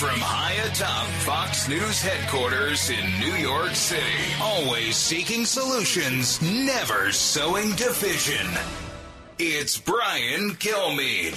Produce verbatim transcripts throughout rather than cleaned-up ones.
From high atop Fox News headquarters in New York City, always seeking solutions, never sowing division. It's Brian Kilmeade.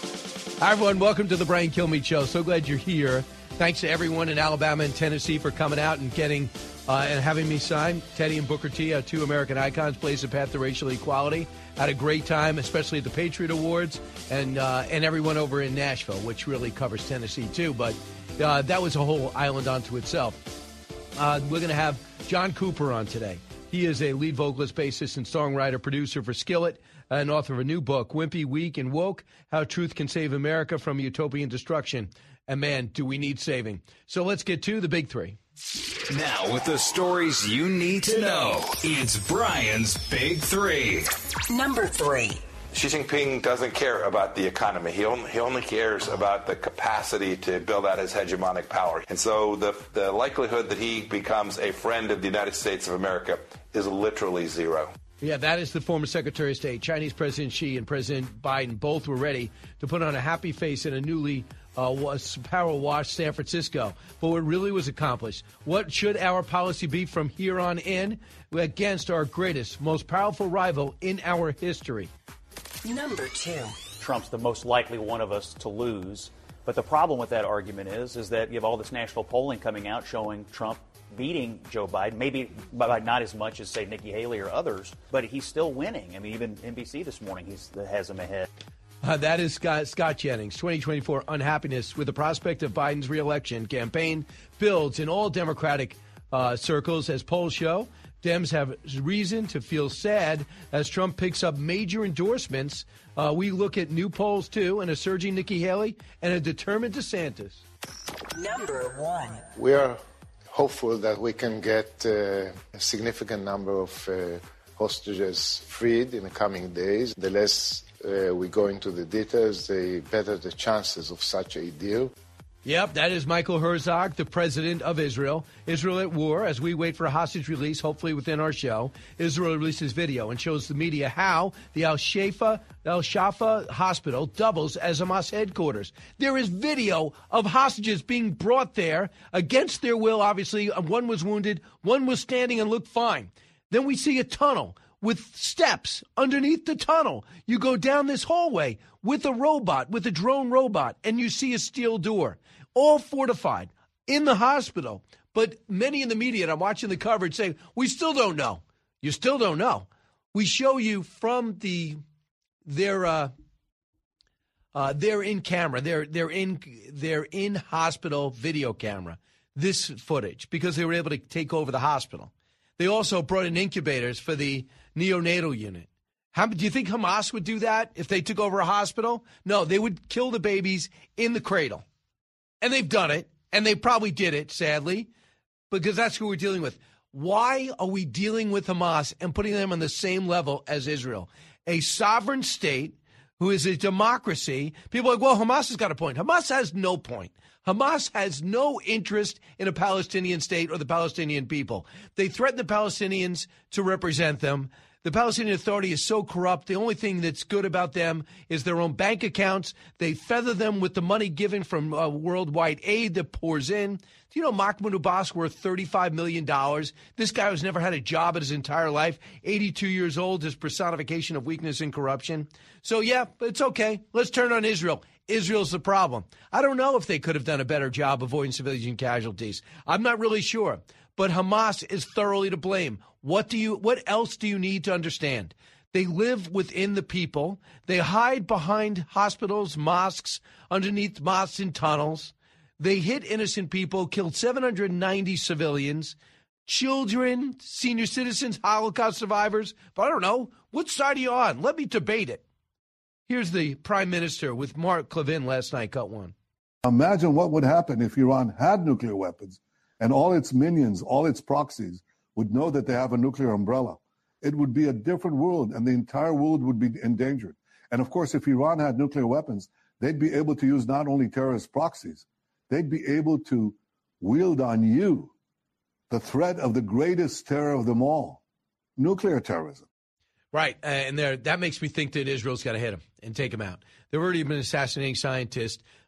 Hi, everyone. Welcome to the Brian Kilmeade Show. So glad you're here. Thanks to everyone in Alabama and Tennessee for coming out and getting uh, and having me sign. Teddy and Booker T, our two American icons, blaze the path to racial equality. Had a great time, especially at the Patriot Awards, and uh, and everyone over in Nashville, which really covers Tennessee too. But uh, that was a whole island unto itself. Uh, we're going to have John Cooper on today. He is a lead vocalist, bassist, and songwriter, producer for Skillet, and author of a new book, Wimpy, Weak, and Woke, How Truth Can Save America from Utopian Destruction. And, man, do we need saving. So let's get to the big three. Now, with the stories you need to know, it's Brian's Big Three. Number three. Xi Jinping doesn't care about the economy. He only, he only cares about the capacity to build out his hegemonic power. And so the, the likelihood that he becomes a friend of the United States of America is literally zero. Yeah, that is the former Secretary of State. Chinese President Xi and President Biden both were ready to put on a happy face in a newly uh, was power-washed San Francisco. But what really was accomplished? What should our policy be from here on in against our greatest, most powerful rival in our history? Number two. Trump's the most likely one of us to lose. But the problem with that argument is, is that you have all this national polling coming out showing Trump beating Joe Biden, maybe by not as much as, say, Nikki Haley or others, but he's still winning. I mean, even N B C this morning he's, has him ahead. Uh, that is Scott, Scott Jennings. twenty twenty-four unhappiness with the prospect of Biden's reelection campaign builds in all Democratic uh, circles as polls show. Dems have reason to feel sad as Trump picks up major endorsements. Uh, we look at new polls, too, and a surging Nikki Haley and a determined DeSantis. Number one. We are hopeful that we can get uh, a significant number of uh, hostages freed in the coming days. The less uh, we go into the details, the better the chances of such a deal. Yep, that is Michael Herzog, the president of Israel. Israel at war as we wait for a hostage release, hopefully within our show. Israel releases video and shows the media how the Al-Shifa, Al-Shifa hospital doubles as Hamas headquarters. There is video of hostages being brought there against their will, obviously. One was wounded, one was standing and looked fine. Then we see a tunnel with steps underneath the tunnel. You go down this hallway with a robot, with a drone robot, and you see a steel door. All fortified in the hospital. But many in the media, and I'm watching the coverage, say, we still don't know. You still don't know. We show you from the their uh, uh, their in camera, their their in their in hospital video camera, this footage because they were able to take over the hospital. They also brought in incubators for the neonatal unit. How, do you think Hamas would do that if they took over a hospital? No, they would kill the babies in the cradle. And they've done it, and they probably did it, sadly, because that's who we're dealing with. Why are we dealing with Hamas and putting them on the same level as Israel? A sovereign state who is a democracy. People are like, well, Hamas has got a point. Hamas has no point. Hamas has no interest in a Palestinian state or the Palestinian people. They threaten the Palestinians to represent them. The Palestinian Authority is so corrupt. The only thing that's good about them is their own bank accounts. They feather them with the money given from uh, worldwide aid that pours in. Do you know Mahmoud Abbas worth thirty-five million dollars? This guy who's never had a job in his entire life, eighty-two years old, his personification of weakness and corruption. So, yeah, it's okay. Let's turn on Israel. Israel's the problem. I don't know if they could have done a better job avoiding civilian casualties. I'm not really sure. But Hamas is thoroughly to blame. What do you? What else do you need to understand? They live within the people. They hide behind hospitals, mosques, underneath mosques and tunnels. They hit innocent people, killed seven hundred ninety civilians, children, senior citizens, Holocaust survivors. But I don't know. What side are you on? Let me debate it. Here's the prime minister with Mark Levin last night, cut one. Imagine what would happen if Iran had nuclear weapons and all its minions, all its proxies would know that they have a nuclear umbrella. It would be a different world, and the entire world would be endangered. And of course, if Iran had nuclear weapons, they'd be able to use not only terrorist proxies, they'd be able to wield on you the threat of the greatest terror of them all, nuclear terrorism. Right, uh, and there that makes me think that Israel's got to hit him and take him out. They've already been assassinating scientists.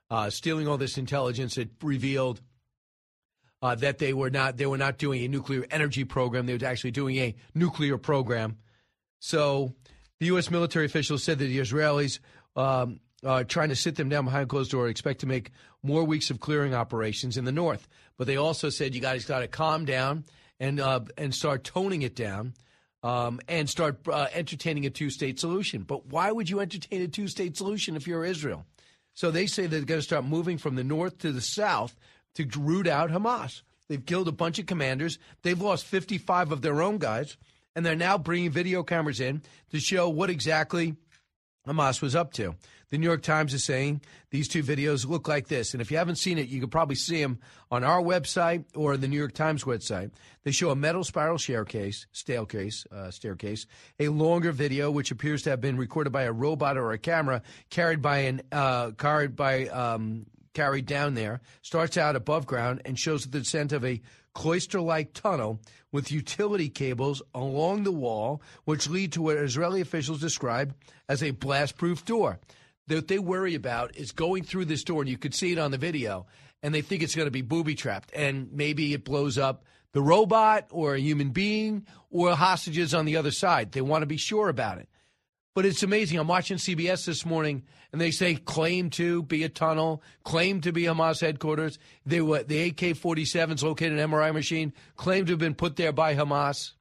uh, stealing all this intelligence that revealed uh, that they were not they were not doing a nuclear energy program. They were actually doing a nuclear program. So the U S military officials said that the Israelis um, are trying to sit them down behind closed door, expect to make more weeks of clearing operations in the north. But they also said you guys got to calm down and uh, and start toning it down um, and start uh, entertaining a two-state solution. But why would you entertain a two-state solution if you're Israel? So they say they're going to start moving from the north to the south to root out Hamas. They've killed a bunch of commanders. They've lost fifty-five of their own guys, and they're now bringing video cameras in to show what exactly Hamas was up to. The New York Times is saying these two videos look like this. And if you haven't seen it, you can probably see them on our website or the New York Times website. They show a metal spiral staircase, staircase, uh, staircase, a longer video which appears to have been recorded by a robot or a camera carried by an uh, carried by um, carried down there, starts out above ground and shows the descent of a cloister-like tunnel with utility cables along the wall, which lead to what Israeli officials describe as a blast-proof door. What they worry about is going through this door, and you could see it on the video, and they think it's going to be booby-trapped, and maybe it blows up the robot or a human being or hostages on the other side. They want to be sure about it. But it's amazing. I'm watching C B S this morning, and they say claim to be a tunnel, claim to be Hamas headquarters. They were, the A K forty-sevens located an M R I machine, claimed to have been put there by Hamas.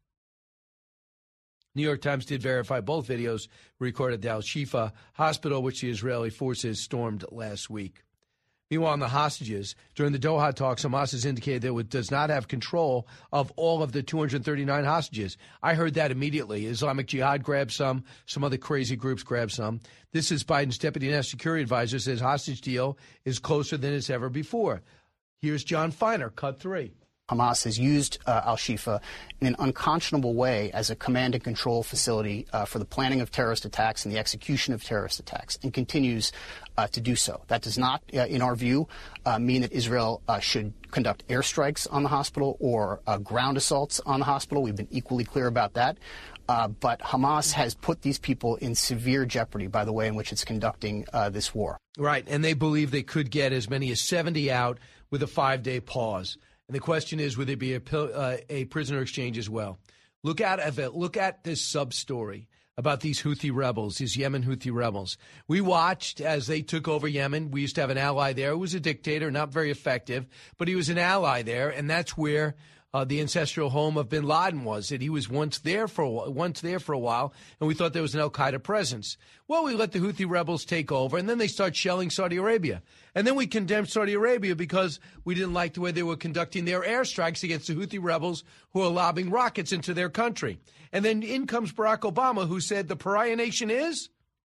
New York Times did verify both videos recorded at the Al-Shifa hospital, which the Israeli forces stormed last week. Meanwhile, on the hostages, during the Doha talks, Hamas has indicated that it does not have control of all of the two hundred thirty-nine hostages. I heard that immediately. Islamic Jihad grabbed some. Some other crazy groups grabbed some. This is Biden's deputy national security advisor says hostage deal is closer than it's ever before. Here's John Feiner, cut three. Hamas has used uh, Al-Shifa in an unconscionable way as a command and control facility uh, for the planning of terrorist attacks and the execution of terrorist attacks, and continues uh, to do so. That does not, uh, in our view, uh, mean that Israel uh, should conduct airstrikes on the hospital or uh, ground assaults on the hospital. We've been equally clear about that. Uh, but Hamas has put these people in severe jeopardy by the way in which it's conducting uh, this war. Right, and they believe they could get as many as seventy out with a five-day pause. And the question is, would there be a, uh, a prisoner exchange as well? Look at look at this sub-story about these Houthi rebels, these Yemen Houthi rebels. We watched as they took over Yemen. We used to have an ally there who was a dictator, not very effective, but he was an ally there, and that's where uh, the ancestral home of bin Laden was. That he was once there for a, once there for a while, and we thought there was an al-Qaeda presence. Well, we let the Houthi rebels take over, and then they start shelling Saudi Arabia. And then we condemned Saudi Arabia because we didn't like the way they were conducting their airstrikes against the Houthi rebels who are lobbing rockets into their country. And then in comes Barack Obama, who said the pariah nation is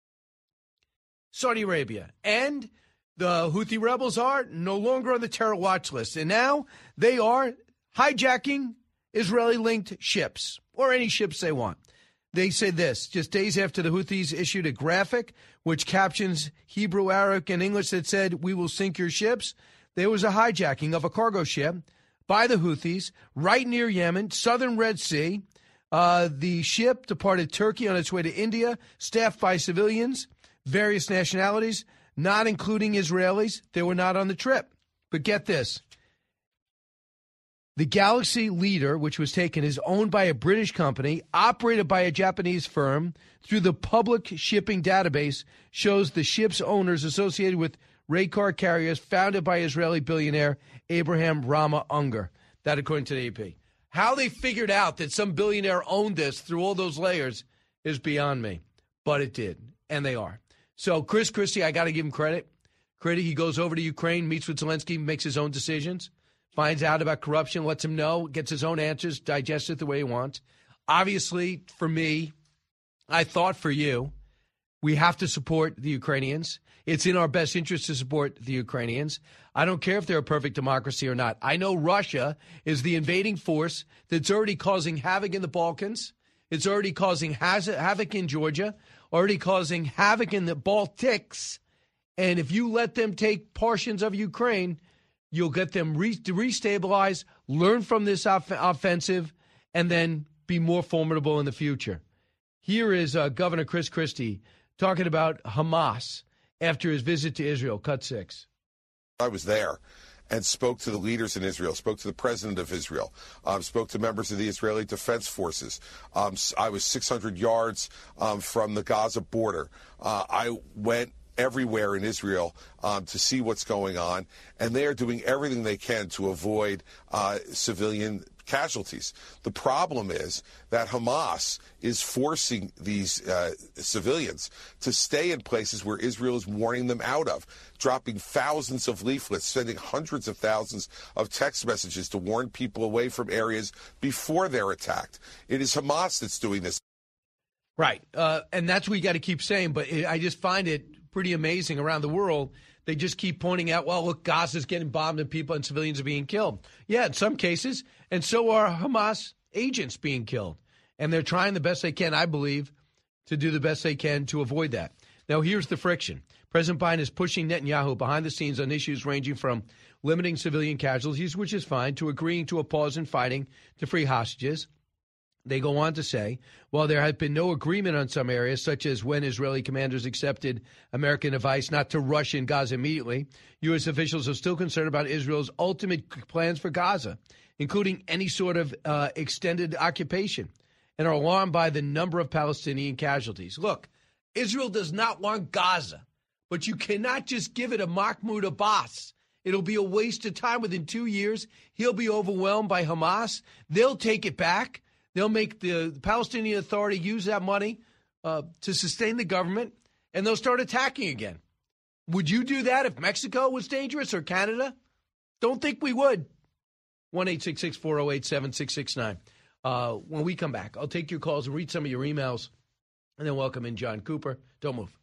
Saudi Arabia. And the Houthi rebels are no longer on the terror watch list. And now they are hijacking Israeli-linked ships, or any ships they want. They say this, just days after the Houthis issued a graphic which captions Hebrew, Arabic, and English that said, "We will sink your ships," there was a hijacking of a cargo ship by the Houthis right near Yemen, southern Red Sea. Uh, the ship departed Turkey on its way to India, staffed by civilians, various nationalities, not including Israelis. They were not on the trip. But get this. The Galaxy Leader, which was taken, is owned by a British company, operated by a Japanese firm. Through the public shipping database, shows the ship's owners associated with Raykar carriers founded by Israeli billionaire Abraham Rama Unger. That according to the A P. How they figured out that some billionaire owned this through all those layers is beyond me. But it did, and they are. So Chris Christie, I got to give him credit. Credit, he goes over to Ukraine, meets with Zelensky, makes his own decisions. Finds out about corruption, lets him know, gets his own answers, digests it the way he wants. Obviously, for me, I thought for you, we have to support the Ukrainians. It's in our best interest to support the Ukrainians. I don't care if they're a perfect democracy or not. I know Russia is the invading force that's already causing havoc in the Balkans. It's already causing havoc in Georgia, already causing havoc in the Baltics. And if you let them take portions of Ukraine, you'll get them re- to restabilize, learn from this off- offensive, and then be more formidable in the future. Here is uh, Governor Chris Christie talking about Hamas after his visit to Israel. Cut six. I was there and spoke to the leaders in Israel, spoke to the president of Israel, um, spoke to members of the Israeli Defense Forces. Um, I was six hundred yards um, from the Gaza border. Uh, I went everywhere in Israel um, to see what's going on, and they are doing everything they can to avoid uh, civilian casualties. The problem is that Hamas is forcing these uh, civilians to stay in places where Israel is warning them out of, dropping thousands of leaflets, sending hundreds of thousands of text messages to warn people away from areas before they're attacked. It is Hamas that's doing this. Right. Uh, and that's what we got to keep saying. But it, I just find it pretty amazing around the world. They just keep pointing out, well, look, Gaza's getting bombed and people and civilians are being killed. Yeah, in some cases. And so are Hamas agents being killed. And they're trying the best they can, I believe, to do the best they can to avoid that. Now, here's the friction. President Biden is pushing Netanyahu behind the scenes on issues ranging from limiting civilian casualties, which is fine, to agreeing to a pause in fighting to free hostages. They go on to say, while there has been no agreement on some areas, such as when Israeli commanders accepted American advice not to rush in Gaza immediately, U S officials are still concerned about Israel's ultimate plans for Gaza, including any sort of uh, extended occupation, and are alarmed by the number of Palestinian casualties. Look, Israel does not want Gaza, but you cannot just give it to Mahmoud Abbas. It'll be a waste of time. Within two years, he'll be overwhelmed by Hamas. They'll take it back. They'll make the Palestinian Authority use that money uh, to sustain the government, and they'll start attacking again. Would you do that if Mexico was dangerous or Canada? Don't think we would. one eight six six, four oh eight, seven six six nine. Uh, when we come back, I'll take your calls and read some of your emails, and then welcome in John Cooper. Don't move.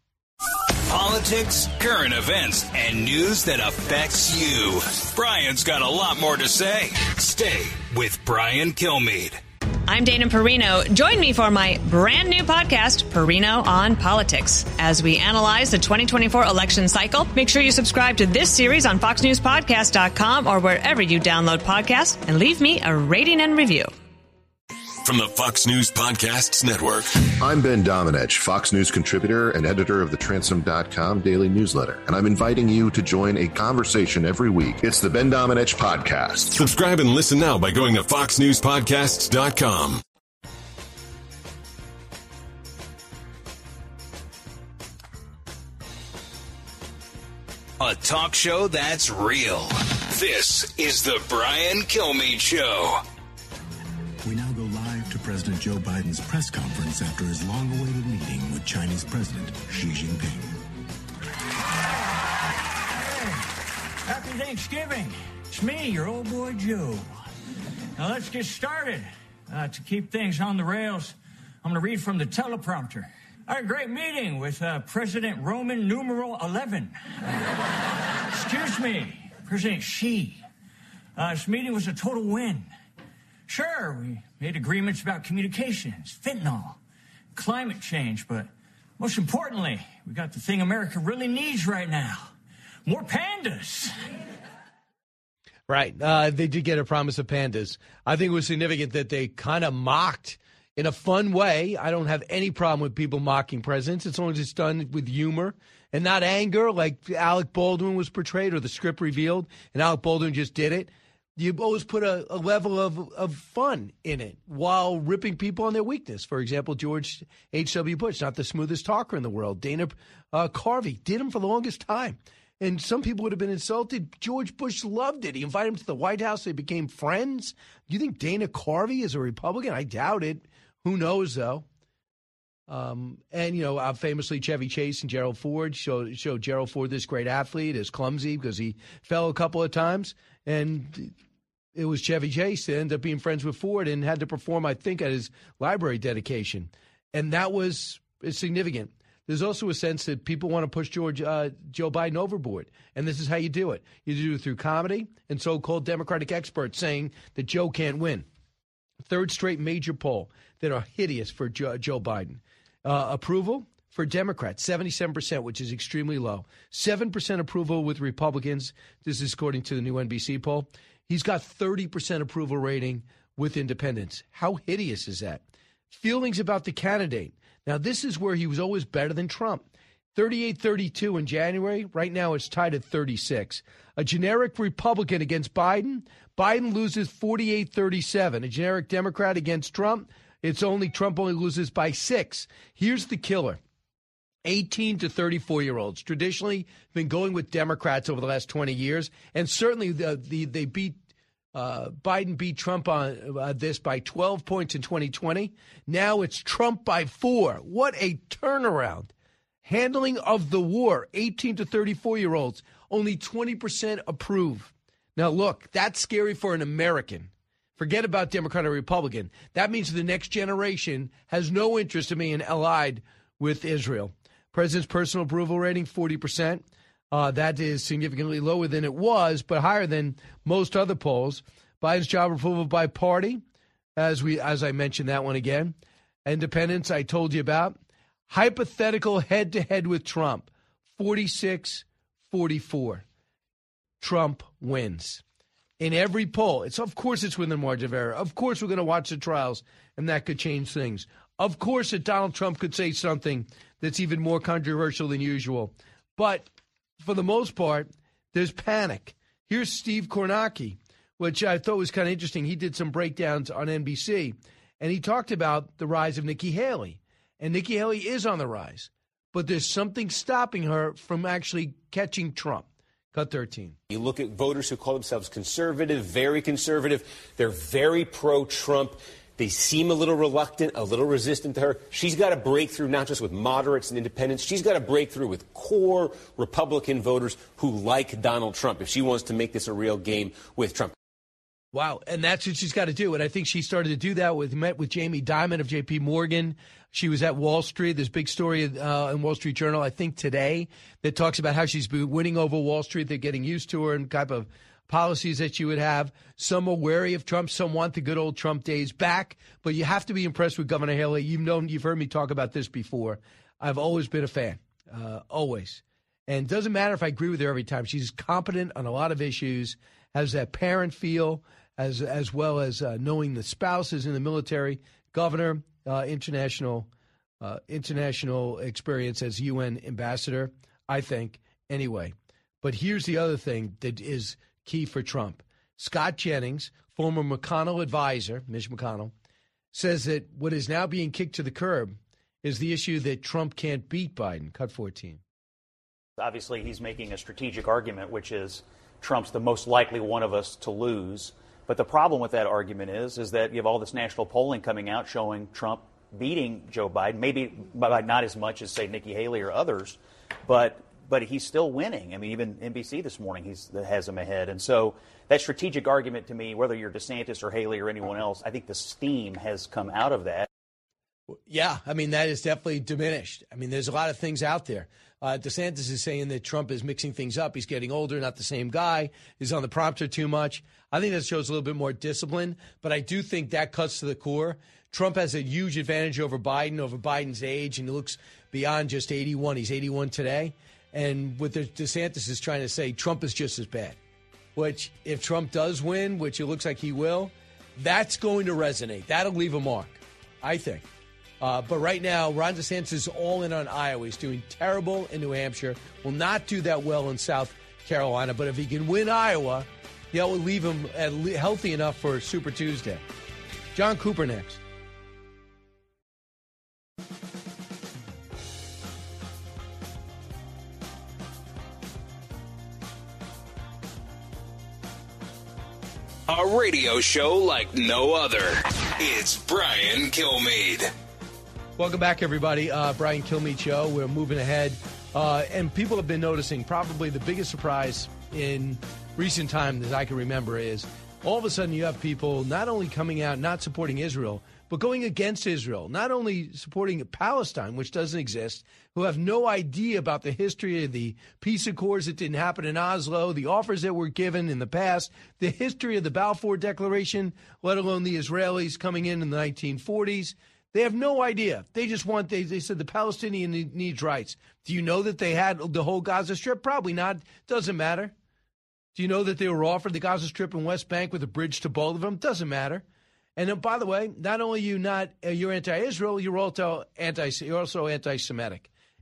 Politics, current events, and news that affects you. Brian's got a lot more to say. Stay with Brian Kilmeade. I'm Dana Perino. Join me for my brand new podcast, Perino on Politics. As we analyze the twenty twenty-four election cycle, make sure you subscribe to this series on fox news podcast dot com or wherever you download podcasts, and leave me a rating and review. From the Fox News Podcasts Network. I'm Ben Domenech, Fox News contributor and editor of the Transom dot com daily newsletter, and I'm inviting you to join a conversation every week. It's the Ben Domenech Podcast. Subscribe and listen now by going to fox news podcasts dot com. A talk show that's real. This is the Brian Kilmeade Show. We now go live to President Joe Biden's press conference after his long-awaited meeting with Chinese President Xi Jinping. Happy Thanksgiving. It's me, your old boy Joe. Now let's get started. Uh, to keep things on the rails, I'm going to read from the teleprompter. I had a great meeting with uh, President Roman numeral eleven. Excuse me, President Xi. Uh, this meeting was a total win. Sure, we made agreements about communications, fentanyl, climate change, but most importantly, we got the thing America really needs right now, more pandas. Right. Uh, they did get a promise of pandas. I think it was significant that they kind of mocked in a fun way. I don't have any problem with people mocking presidents as long as it's done with humor and not anger like Alec Baldwin was portrayed or the script revealed, and Alec Baldwin just did it. You always put a, a level of, of fun in it while ripping people on their weakness. For example, George H W. Bush, not the smoothest talker in the world. Dana uh, Carvey did him for the longest time. And some people would have been insulted. George Bush loved it. He invited him to the White House. They became friends. Do you think Dana Carvey is a Republican? I doubt it. Who knows, though? Um, and, you know, uh, famously, Chevy Chase and Gerald Ford showed, showed Gerald Ford, this great athlete, as clumsy because he fell a couple of times. And it was Chevy Chase that ended up being friends with Ford and had to perform, I think, at his library dedication. And that was significant. There's also a sense that people want to push George uh, Joe Biden overboard. And this is how you do it. You do it through comedy and so-called Democratic experts saying that Joe can't win. Third straight major poll that are hideous for Joe, Joe Biden. Uh, approval for Democrats, seventy-seven percent, which is extremely low. seven percent approval with Republicans. This is according to the new N B C poll. He's got thirty percent approval rating with independents. How hideous is that? Feelings about the candidate. Now, this is where he was always better than Trump. thirty-eight thirty-two in January. Right now it's tied at thirty-six. A generic Republican against Biden, Biden loses forty-eight thirty-seven. A generic Democrat against Trump, it's only Trump only loses by six. Here's the killer. eighteen to thirty-four-year-olds traditionally been going with Democrats over the last twenty years, and certainly the, the they beat uh, Biden beat Trump on uh, this by twelve points in twenty twenty. Now it's Trump by four. What a turnaround. Handling of the war, eighteen to thirty-four-year-olds, only twenty percent approve. Now, look, that's scary for an American. Forget about Democrat or Republican. That means the next generation has no interest in being allied with Israel. President's personal approval rating, forty percent. Uh, that is significantly lower than it was, but higher than most other polls. Biden's job approval by party, as we as I mentioned that one again. Independents, I told you about. Hypothetical head-to-head with Trump, forty-six forty-four. Trump wins. In every poll, it's of course it's within the margin of error. Of course we're going to watch the trials, and that could change things. Of course that Donald Trump could say something that's even more controversial than usual. But for the most part, there's panic. Here's Steve Kornacki, which I thought was kind of interesting. He did some breakdowns on N B C, and he talked about the rise of Nikki Haley. And Nikki Haley is on the rise, but there's something stopping her from actually catching Trump. Cut thirteen. You look at voters who call themselves conservative, very conservative. They're very pro-Trump. They seem a little reluctant, a little resistant to her. She's got to break through not just with moderates and independents. She's got to break through with core Republican voters who like Donald Trump if she wants to make this a real game with Trump. Wow, and that's what she's got to do. And I think she started to do that with met with Jamie Dimon of J P Morgan. She was at Wall Street. There's a big story uh, in Wall Street Journal, I think today, that talks about how she's been winning over Wall Street. They're getting used to her and type of policies that she would have. Some are wary of Trump. Some want the good old Trump days back. But you have to be impressed with Governor Haley. You've known, you've heard me talk about this before. I've always been a fan, uh, always. And it doesn't matter if I agree with her every time. She's competent on a lot of issues, has that parent feel, as as well as uh, knowing the spouses in the military. Governor, uh, international uh, international experience as U N ambassador, I think, anyway. But here's the other thing that is key for Trump. Scott Jennings, former McConnell advisor, Mitch McConnell, says that what is now being kicked to the curb is the issue that Trump can't beat Biden. Cut fourteen. Obviously, he's making a strategic argument, which is Trump's the most likely one of us to lose. But the problem with that argument is, is that you have all this national polling coming out showing Trump beating Joe Biden, maybe by not as much as, say, Nikki Haley or others, but but he's still winning. I mean, even N B C this morning he's, has him ahead. And so that strategic argument to me, whether you're DeSantis or Haley or anyone else, I think the steam has come out of that. Yeah, I mean, that is definitely diminished. I mean, there's a lot of things out there. Uh, DeSantis is saying that Trump is mixing things up. He's getting older, not the same guy. He's on the prompter too much. I think that shows a little bit more discipline, but I do think that cuts to the core. Trump has a huge advantage over Biden, over Biden's age, and he looks beyond just eighty-one. He's eighty-one today. And what the, DeSantis is trying to say, Trump is just as bad, which if Trump does win, which it looks like he will, that's going to resonate. That'll leave a mark, I think. Uh, but right now, Ron DeSantis is all in on Iowa. He's doing terrible in New Hampshire, will not do that well in South Carolina. But if he can win Iowa, that will leave him at le- healthy enough for Super Tuesday. John Cooper next. A radio show like no other. It's Brian Kilmeade. Welcome back, everybody. Uh, Brian Kilmeade Show. We're moving ahead. Uh, and people have been noticing probably the biggest surprise in recent time that I can remember is all of a sudden you have people not only coming out, not supporting Israel, but going against Israel, not only supporting Palestine, which doesn't exist, who have no idea about the history of the peace accords that didn't happen in Oslo, the offers that were given in the past, the history of the Balfour Declaration, let alone the Israelis coming in in the nineteen forties. They have no idea. They just want, they, they said the Palestinian needs rights. Do you know that they had the whole Gaza Strip? Probably not. Doesn't matter. Do you know that they were offered the Gaza Strip and West Bank with a bridge to both of them? Doesn't matter. And then, by the way, not only are you not, uh, you're anti-Israel, you're also, anti, you're also anti-Semitic.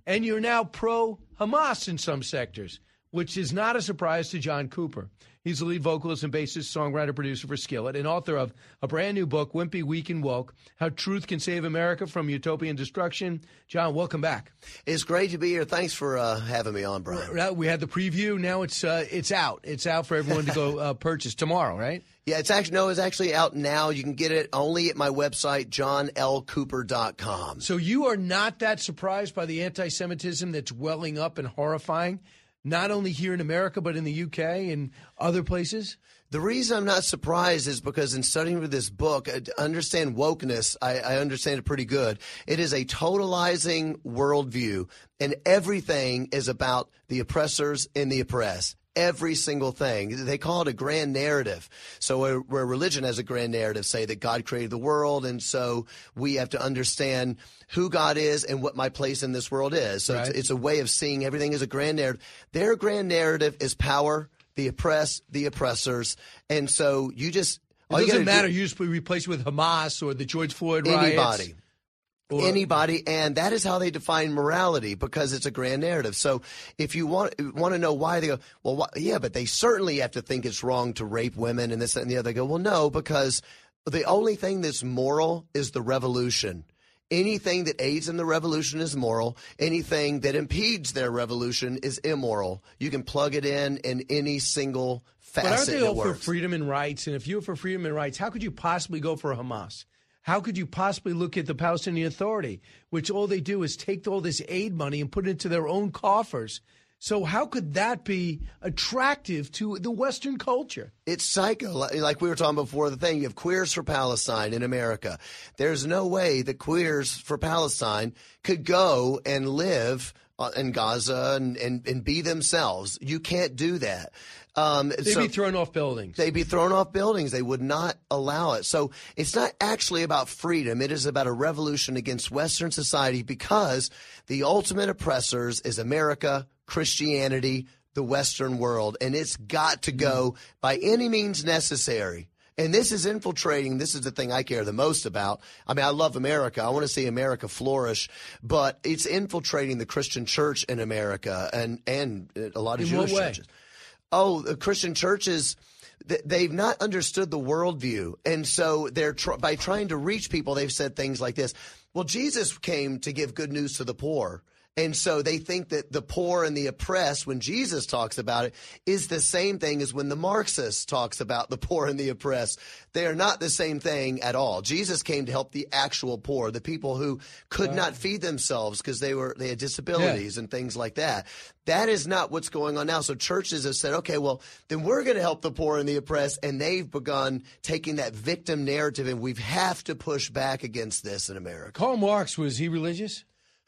And you're now pro-Hamas in some sectors, which is not a surprise to John Cooper. He's the lead vocalist and bassist, songwriter, producer for Skillet, and author of a brand new book, Wimpy, Weak, and Woke, How Truth Can Save America from Utopian Destruction. John, welcome back. It's great to be here. Thanks for uh, having me on, Brian. We had the preview. Now it's uh, it's out. It's out for everyone to go uh, purchase tomorrow, right? Yeah, it's actually no, it's actually out now. You can get it only at my website, john l cooper dot com. So you are not that surprised by the anti-Semitism that's welling up and horrifying, not only here in America, but in the U K and other places? The reason I'm not surprised is because in studying for this book, I understand wokeness. I, I understand it pretty good. It is a totalizing worldview, and everything is about the oppressors and the oppressed. Every single thing. They call it a grand narrative. So where, where religion has a grand narrative, say that God created the world, and so we have to understand who God is and what my place in this world is. So right. it's, it's a way of seeing everything as a grand narrative. Their grand narrative is power, the oppressed, the oppressors, and so you just... It doesn't matter. Do, you just replace it with Hamas or the George Floyd riots. Anybody. Or, Anybody, and that is how they define morality, because it's a grand narrative. So if you want want to know why, they go, well, why, yeah, but they certainly have to think it's wrong to rape women and this and the other. They go, well, no, because the only thing that's moral is the revolution. Anything that aids in the revolution is moral. Anything that impedes their revolution is immoral. You can plug it in in any single facet. But aren't they all works. for freedom and rights? And if you're for freedom and rights, how could you possibly go for Hamas? How could you possibly look at the Palestinian Authority, which all they do is take all this aid money and put it into their own coffers? So how could that be attractive to the Western culture? It's psycho. Like we were talking before the thing, you have Queers for Palestine in America. There's no way that Queers for Palestine could go and live in Gaza and, and, and be themselves. You can't do that. Um, they'd so be thrown off buildings. They'd be thrown off buildings. They would not allow it. So it's not actually about freedom. It is about a revolution against Western society, because the ultimate oppressors is America, Christianity, the Western world, and it's got to go by any means necessary. And this is infiltrating. This is the thing I care the most about. I mean, I love America. I want to see America flourish, but it's infiltrating the Christian church in America and, and a lot of in Jewish what way? churches. Oh, the Christian churches, they've not understood the worldview. And so they're tr- by trying to reach people, they've said things like this. Well, Jesus came to give good news to the poor. And so they think that the poor and the oppressed, when Jesus talks about it, is the same thing as when the Marxist talks about the poor and the oppressed. They are not the same thing at all. Jesus came to help the actual poor, the people who could wow. not feed themselves because they were they had disabilities yeah. and things like that. That is not what's going on now. So churches have said, okay, well, then we're going to help the poor and the oppressed, and they've begun taking that victim narrative, and we have to push back against this in America. Karl Marx, was he religious?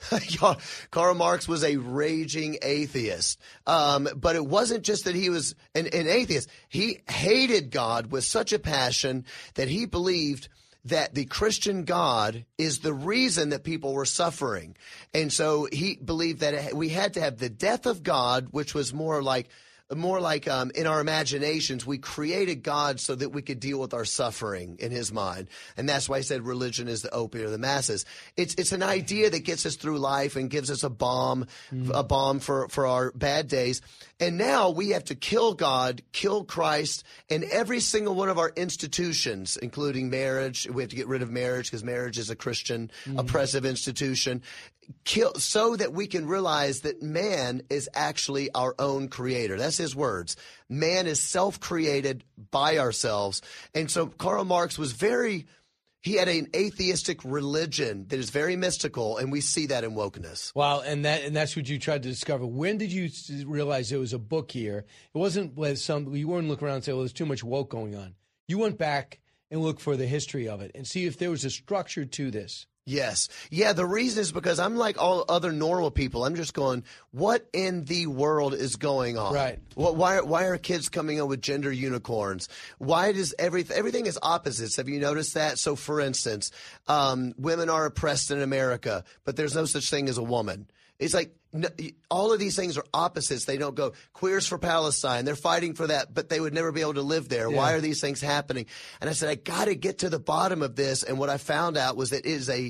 Karl Marx was a raging atheist. Um, but it wasn't just that he was an, an atheist. He hated God with such a passion that he believed that the Christian God is the reason that people were suffering. And so he believed that we had to have the death of God, which was more like More like um, in our imaginations, we created God so that we could deal with our suffering in his mind. And that's why I said religion is the opiate of the masses. It's it's an idea that gets us through life and gives us a balm, mm. a balm for, for our bad days. And now we have to kill God, kill Christ, and every single one of our institutions, including marriage. We have to get rid of marriage because marriage is a Christian mm. oppressive institution. Kill, so that we can realize that man is actually our own creator. That's his words. Man is self-created by ourselves. And so Karl Marx was very, he had an atheistic religion that is very mystical, and we see that in wokeness. Wow, and that and that's what you tried to discover. When did you realize there was a book here? It wasn't with some, you weren't looking around and say, well, there's too much woke going on. You went back and looked for the history of it and see if there was a structure to this. Yes. Yeah, the reason is because I'm like all other normal people. I'm just going, what in the world is going on? Right. What, why, why are kids coming up with gender unicorns? Why does everything, everything is opposites? Have you noticed that? So, for instance, um, women are oppressed in America, but there's no such thing as a woman. It's like no, all of these things are opposites. They don't go Queers for Palestine. They're fighting for that, but they would never be able to live there. Yeah. Why are these things happening? And I said, I got to get to the bottom of this. And what I found out was that it is a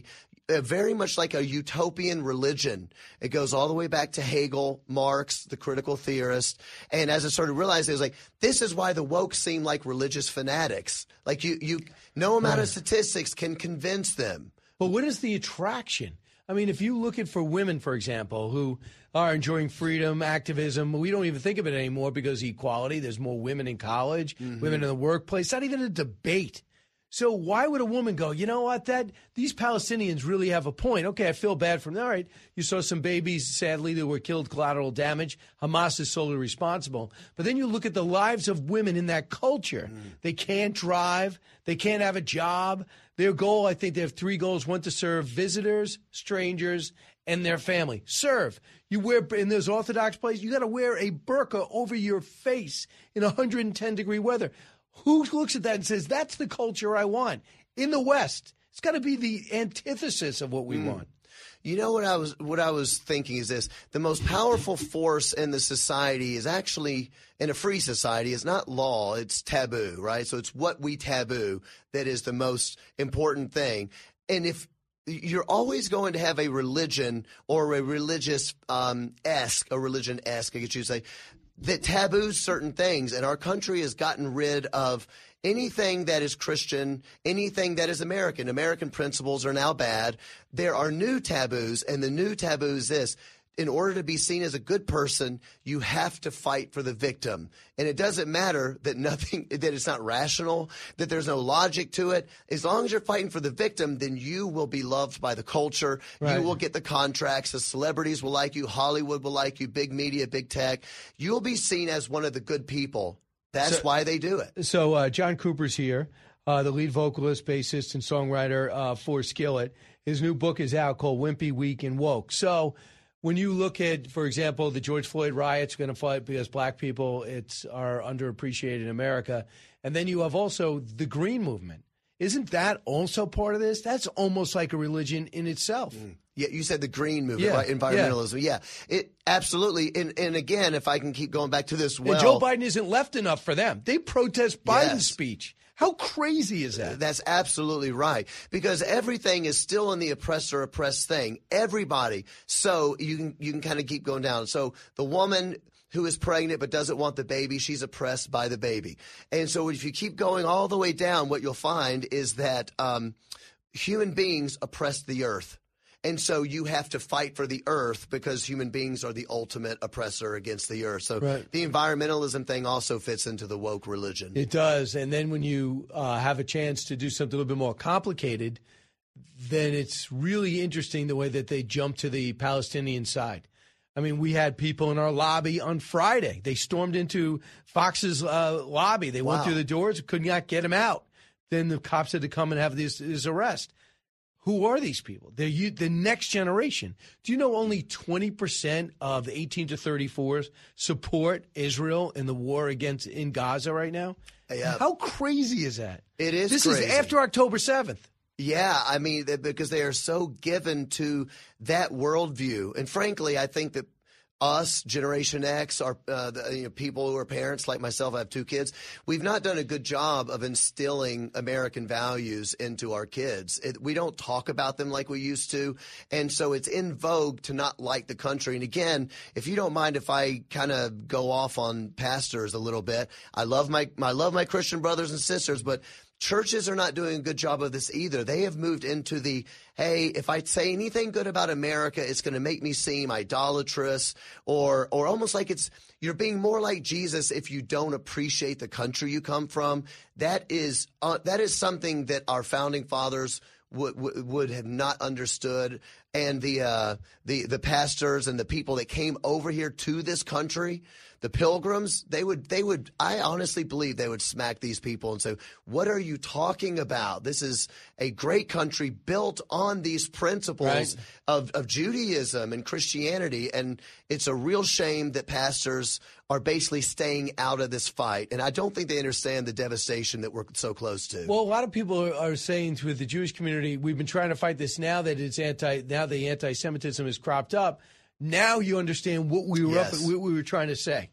uh, very much like a utopian religion. It goes all the way back to Hegel, Marx, the critical theorist. And as I started realizing, it was like, this is why the woke seem like religious fanatics. Like you, you, no amount of statistics can convince them. But what is the attraction? I mean, if you look at for women, for example, who are enjoying freedom, activism, we don't even think of it anymore because equality. There's more women in college, mm-hmm. women in the workplace. Not even a debate. So why would a woman go, you know what, that these Palestinians really have a point. Okay, I feel bad for them. All right, you saw some babies, sadly, that were killed, collateral damage. Hamas is solely responsible. But then you look at the lives of women in that culture. Mm. They can't drive. They can't have a job. Their goal, I think they have three goals. One, to serve visitors, strangers, and their family. Serve. You wear, in those Orthodox places, you got to wear a burqa over your face in one hundred ten degree weather. Who looks at that and says, that's the culture I want? In the West, it's got to be the antithesis of what we mm. want. You know what I was what I was thinking is this. The most powerful force in the society is actually, in a free society, is not law, it's taboo, right? So it's what we taboo that is the most important thing. And if you're always going to have a religion or a religious um, esque, a religion esque, I guess you say, that taboos certain things, and our country has gotten rid of anything that is Christian, anything that is American. American principles are now bad. There are new taboos, and the new taboo is this. In order to be seen as a good person, you have to fight for the victim. And it doesn't matter that nothing, that it's not rational, that there's no logic to it. As long as you're fighting for the victim, then you will be loved by the culture. Right. You will get the contracts. The celebrities will like you. Hollywood will like you. Big media, big tech. You'll be seen as one of the good people. That's so, why they do it. So uh, John Cooper's here, uh, the lead vocalist, bassist, and songwriter uh, for Skillet. His new book is out called Wimpy, Weak, and Woke. So when you look at, for example, the George Floyd riots going to fight because black people it's are underappreciated in America, and then you have also the Green Movement. Isn't that also part of this? That's almost like a religion in itself. Mm. Yeah, you said the Green Movement, yeah, right? Environmentalism. Yeah. yeah, it absolutely. And, and again, if I can keep going back to this, well, and Joe Biden isn't left enough for them. They protest Biden's yes. speech. How crazy is that? That's absolutely right. Because everything is still in the oppressor-oppressed thing. Everybody. So you can you can kind of keep going down. So the woman who is pregnant but doesn't want the baby, she's oppressed by the baby. And so if you keep going all the way down, what you'll find is that um, human beings oppress the earth. And so you have to fight for the earth because human beings are the ultimate oppressor against the earth. So right. the environmentalism thing also fits into the woke religion. It does. And then when you uh, have a chance to do something a little bit more complicated, then it's really interesting the way that they jump to the Palestinian side. I mean, we had people in our lobby on Friday. They stormed into Fox's uh, lobby. They wow. went through the doors, could not get him out. Then the cops had to come and have this, this arrest. Who are these people? They're you, the next generation. Do you know only twenty percent of the eighteen to thirty-fours support Israel in the war against in Gaza right now? Yeah. How crazy is that? It is This crazy. is after October seventh. Yeah, I mean, because they are so given to that worldview. And frankly, I think that us, Generation X, our uh, the, you know, people who are parents like myself, I have two kids, we've not done a good job of instilling American values into our kids. It, we don't talk about them like we used to. And so it's in vogue to not like the country. And again, if you don't mind if I kind of go off on pastors a little bit, I love my I love my Christian brothers and sisters, but churches are not doing a good job of this either. They have moved into the, hey, if I say anything good about America, it's going to make me seem idolatrous, or or almost like it's you're being more like Jesus if you don't appreciate the country you come from. That is uh, that is something that our founding fathers would would, would have not understood, and the uh, the the pastors and the people that came over here to this country. The Pilgrims, they would, they would, I honestly believe they would smack these people and say, what are you talking about? This is a great country built on these principles right. of, of Judaism and Christianity. And it's a real shame that pastors are basically staying out of this fight. And I don't think they understand the devastation that we're so close to. Well, a lot of people are, are saying to the Jewish community, we've been trying to fight this now that it's anti, now the anti-Semitism has cropped up. Now you understand what we were yes. up, what we were trying to say.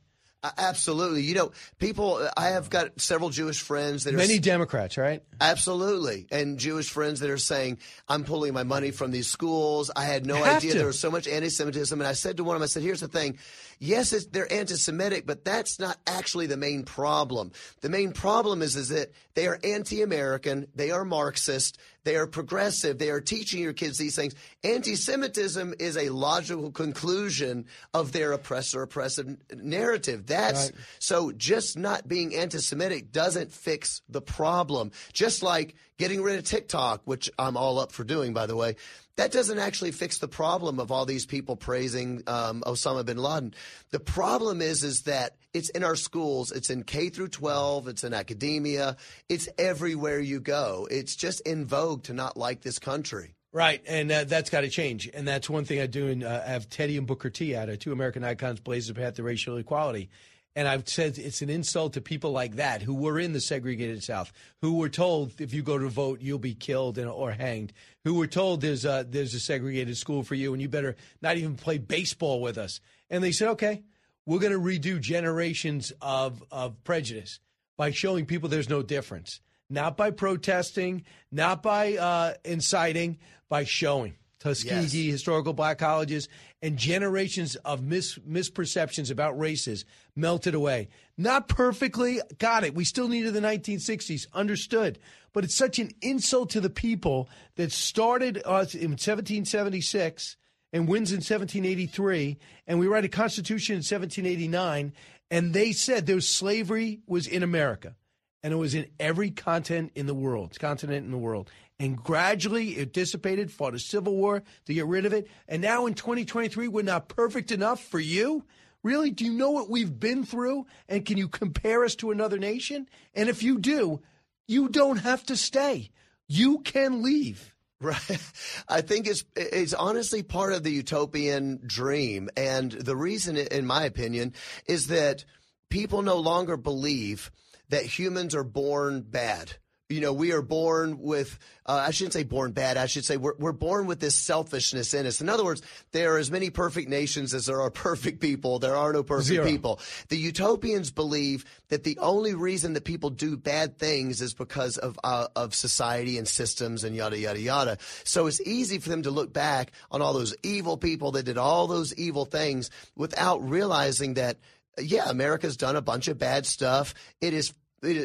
Absolutely. You know, people, I have got several Jewish friends that are. Many Democrats, right? Absolutely. And Jewish friends that are saying, I'm pulling my money from these schools. I had no Have idea to. there was so much anti-Semitism. And I said to one of them, I said, here's the thing. Yes, it's, they're anti-Semitic, but that's not actually the main problem. The main problem is, is that they are anti-American. They are Marxist. They are progressive. They are teaching your kids these things. Anti-Semitism is a logical conclusion of their oppressor-oppressive narrative. That's Right. so just not being anti-Semitic doesn't fix the problem. Just like getting rid of TikTok, which I'm all up for doing, by the way, that doesn't actually fix the problem of all these people praising um, Osama bin Laden. The problem is, is that it's in our schools. It's in K through twelve. It's in academia. It's everywhere you go. It's just in vogue to not like this country. Right, and uh, that's got to change. And that's one thing I do. In, uh, I have Teddy and Booker T out, two American icons, blaze the path to racial equality. And I've said it's an insult to people like that who were in the segregated South, who were told if you go to vote, you'll be killed and, or hanged, who were told there's a, there's a segregated school for you and you better not even play baseball with us. And they said, okay, we're going to redo generations of, of prejudice by showing people there's no difference, not by protesting, not by uh, inciting, by showing. Tuskegee, yes. Historical black colleges, and generations of mis- misperceptions about races melted away. Not perfectly, got it. We still needed the nineteen sixties, understood. But it's such an insult to the people that started us in seventeen seventy-six and wins in seventeen eighty-three, and we write a Constitution in seventeen eighty-nine, and they said there was slavery was in America, and it was in every continent in the world, continent in the world. And gradually it dissipated, fought a civil war to get rid of it. And now in twenty twenty-three, we're not perfect enough for you? Really? Do you know what we've been through? And can you compare us to another nation? And if you do, you don't have to stay. You can leave. Right. I think it's it's honestly part of the utopian dream. And the reason, in my opinion, is that people no longer believe that humans are born bad. You know, we are born with, uh, I shouldn't say born bad, I should say we're, we're born with this selfishness in us. In other words, there are as many perfect nations as there are perfect people. There are no perfect Zero. people. The utopians believe that the only reason that people do bad things is because of uh, of society and systems and yada, yada, yada. So it's easy for them to look back on all those evil people that did all those evil things without realizing that, yeah, America's done a bunch of bad stuff. It is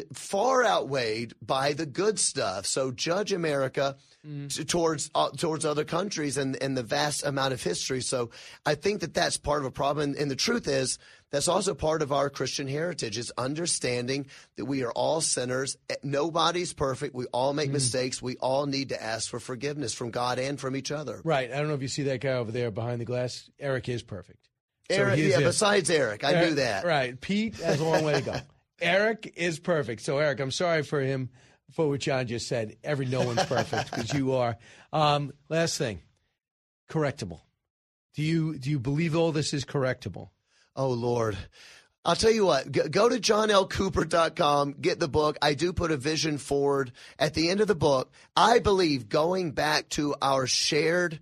far outweighed by the good stuff. So judge America mm. t- towards uh, towards other countries and, and the vast amount of history. So I think that that's part of a problem. And, and the truth is, that's also part of our Christian heritage, is understanding that we are all sinners. Nobody's perfect. We all make mm. mistakes. We all need to ask for forgiveness from God and from each other. Right. I don't know if you see that guy over there behind the glass. Eric is perfect. So Eric, yeah, it. besides Eric. I Eric, knew that. Right. Pete has a long way to go. Eric is perfect. So, Eric, I'm sorry for him for what John just said. Every no one's perfect because you are. Um, last thing, correctable. Do you do you believe all this is correctable? Oh, Lord. I'll tell you what, go to john l cooper dot com, get the book. I do put a vision forward at the end of the book. I believe going back to our shared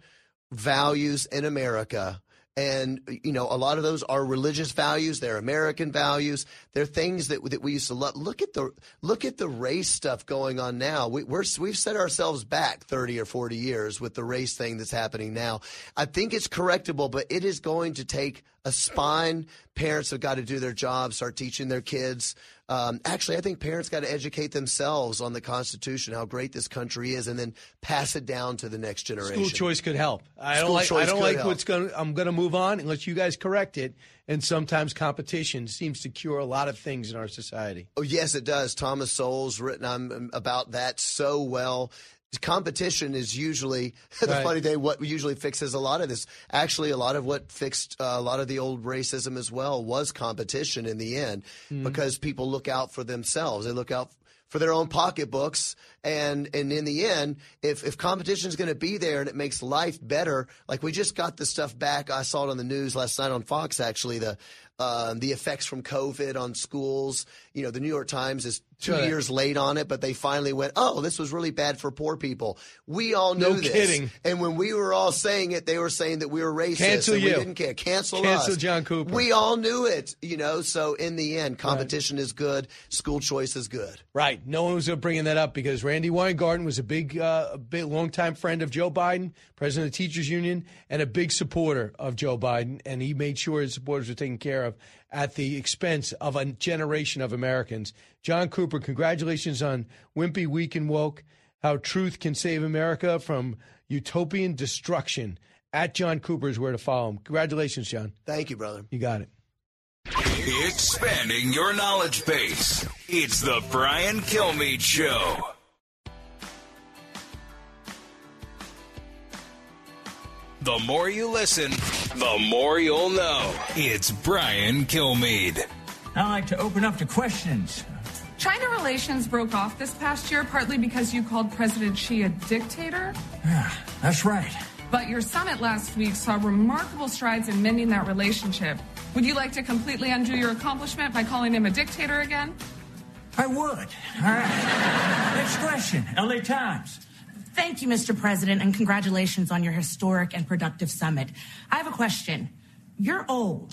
values in America. And, you know, a lot of those are religious values. They're American values. They're things that that we used to love. Look at the look at the race stuff going on now. We, we're we've set ourselves back thirty or forty years with the race thing that's happening now. I think it's correctable, but it is going to take a spine. Parents have got to do their job, start teaching their kids. Um, actually, I think parents got to educate themselves on the Constitution, how great this country is, and then pass it down to the next generation. School choice could help. I School don't like. choice I don't could like help. what's going. I'm going to move on unless you guys correct it. And sometimes competition seems to cure a lot of things in our society. Oh, yes, it does. Thomas Sowell's written um, about that so well. Competition is usually the Right. funny thing. What usually fixes a lot of this. Actually, a lot of what fixed uh, a lot of the old racism as well was competition in the end, Mhm. because people look out for themselves. They look out for their own pocketbooks, and and in the end, if if competition is going to be there and it makes life better, like we just got the stuff back. I saw it on the news last night on Fox. Actually, the uh, the effects from COVID on schools. You know, the New York Times is two Good. years late on it, but they finally went, oh, this was really bad for poor people. We all knew No this. kidding. And when we were all saying it, they were saying that we were racist. Cancel and you. We didn't care. Cancel, Cancel us. John Cooper. We all knew it, you know. So in the end, competition right. is good. School choice is good. Right. No one was bringing that up because Randy Weingarten was a big, uh, a big, longtime friend of Joe Biden, president of the Teachers Union, and a big supporter of Joe Biden. And he made sure his supporters were taken care of at the expense of a generation of Americans. John Cooper, congratulations on Wimpy, Weak, and Woke, How Truth Can Save America from Utopian Destruction. At John Cooper is where to follow him. Congratulations, John. Thank you, brother. You got it. Expanding your knowledge base. It's the Brian Kilmeade Show. The more you listen, the more you'll know. It's Brian Kilmeade. I like to open up to questions. China relations broke off this past year partly because you called President Xi a dictator. Yeah, that's right. But your summit last week saw remarkable strides in mending that relationship. Would you like to completely undo your accomplishment by calling him a dictator again? I would. All right. Next question. L A Times. Thank you, Mister President, and congratulations on your historic and productive summit. I have a question. You're old.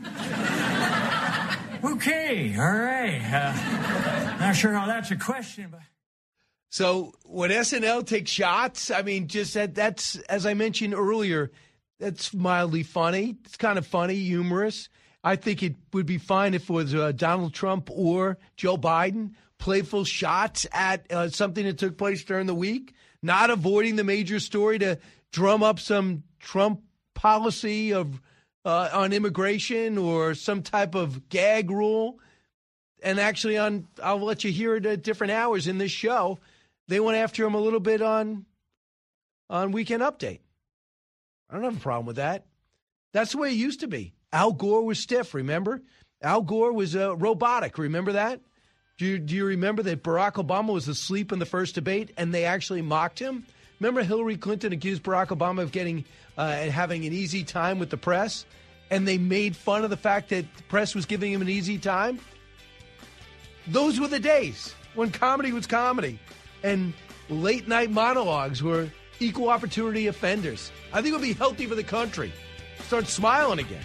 Okay, all right. Uh, not sure how that's a question, but... So when S N L takes shots, I mean, just that, that's, as I mentioned earlier, that's mildly funny. It's kind of funny, humorous. I think it would be fine if it was uh, Donald Trump or Joe Biden, playful shots at uh, something that took place during the week, not avoiding the major story to drum up some Trump policy of uh, on immigration or some type of gag rule. And actually, on I'll let you hear it at different hours in this show. They went after him a little bit on on Weekend Update. I don't have a problem with that. That's the way it used to be. Al Gore was stiff, remember? Al Gore was uh, robotic, remember that? Do you, do you remember that Barack Obama was asleep in the first debate and they actually mocked him? Remember Hillary Clinton accused Barack Obama of getting uh, and having an easy time with the press? And they made fun of the fact that the press was giving him an easy time? Those were the days when comedy was comedy and late night monologues were equal opportunity offenders. I think it would be healthy for the country. Start smiling again.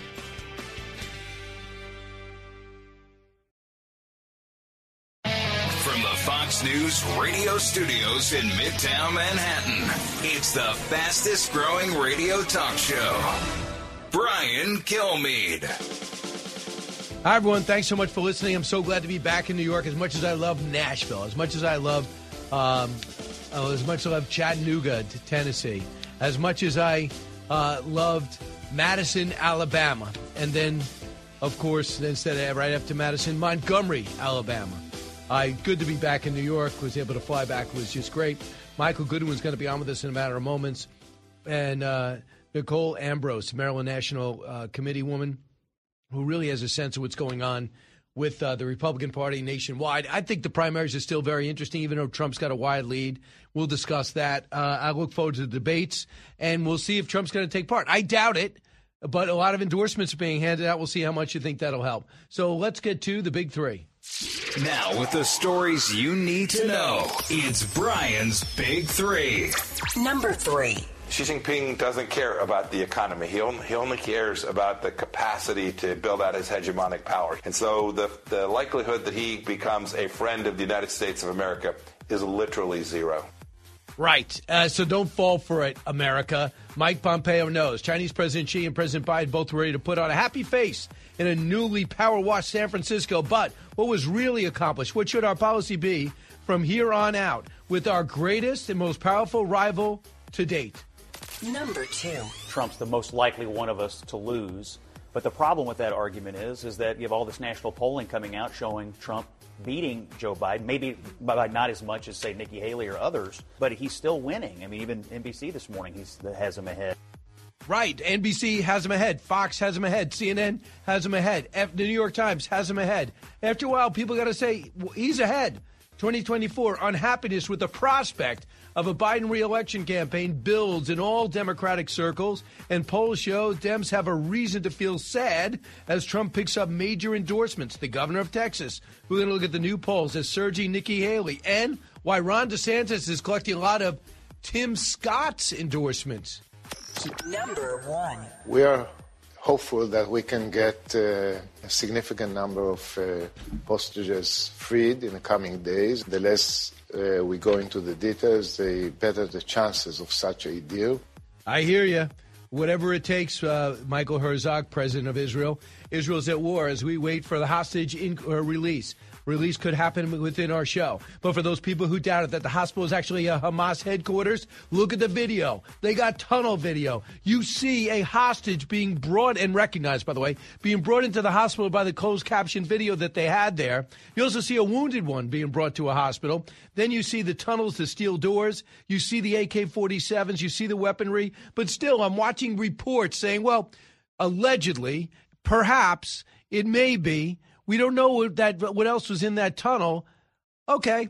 From the Fox News radio studios in Midtown Manhattan, it's the fastest growing radio talk show. Brian Kilmeade. Hi, everyone. Thanks so much for listening. I'm so glad to be back in New York. As much as I love Nashville, as much as I love, um, oh, as much as I love Chattanooga, Tennessee, as much as I uh, loved Madison, Alabama, and then, of course, instead of right after Madison, Montgomery, Alabama. I good to be back in New York. Was able to fly back. It was just great. Michael Goodwin's going to be on with us in a matter of moments, and uh, Nicole Ambrose, Maryland National uh, Committee woman, who really has a sense of what's going on with uh, the Republican Party nationwide. I think the primaries are still very interesting, even though Trump's got a wide lead. We'll discuss that. Uh, I look forward to the debates, and we'll see if Trump's going to take part. I doubt it, but a lot of endorsements are being handed out. We'll see how much you think that'll help. So let's get to the big three. Now, with the stories you need to know, it's Brian's Big Three. Number three. Xi Jinping doesn't care about the economy. He only, he only cares about the capacity to build out his hegemonic power. And so the, the likelihood that he becomes a friend of the United States of America is literally zero. Right. Uh, so don't fall for it, America. Mike Pompeo knows. Chinese President Xi and President Biden both ready to put on a happy face in a newly power-washed San Francisco. But what was really accomplished? What should our policy be from here on out with our greatest and most powerful rival to date? Number two. Trump's the most likely one of us to lose. But the problem with that argument is, is that you have all this national polling coming out showing Trump beating Joe Biden, maybe by not as much as, say, Nikki Haley or others, but he's still winning. I mean, even N B C this morning he's, has him ahead. Right. N B C has him ahead. Fox has him ahead. C N N has him ahead. F- the New York Times has him ahead. After a while, people got to say, well, he's ahead. twenty twenty-four unhappiness with the prospect of a Biden re-election campaign builds in all Democratic circles, and polls show Dems have a reason to feel sad as Trump picks up major endorsements. The governor of Texas, we're going to look at the new polls as surging Nikki Haley, and why Ron DeSantis is collecting a lot of Tim Scott's endorsements. Number one. We are hopeful that we can get uh, a significant number of uh, hostages freed in the coming days. The less uh, we go into the details, the better the chances of such a deal. I hear you. Whatever it takes, uh, Michael Herzog, president of Israel. Israel's at war as we wait for the hostage in, uh, release. Release could happen within our show. But for those people who doubted that the hospital is actually a Hamas headquarters, look at the video. They got tunnel video. You see a hostage being brought and recognized, by the way, being brought into the hospital by the closed caption video that they had there. You also see a wounded one being brought to a hospital. Then you see the tunnels, the steel doors. You see the A K forty-sevens. You see the weaponry. But still, I'm watching reports saying, well, allegedly, perhaps, it may be. We don't know that what else was in that tunnel. Okay,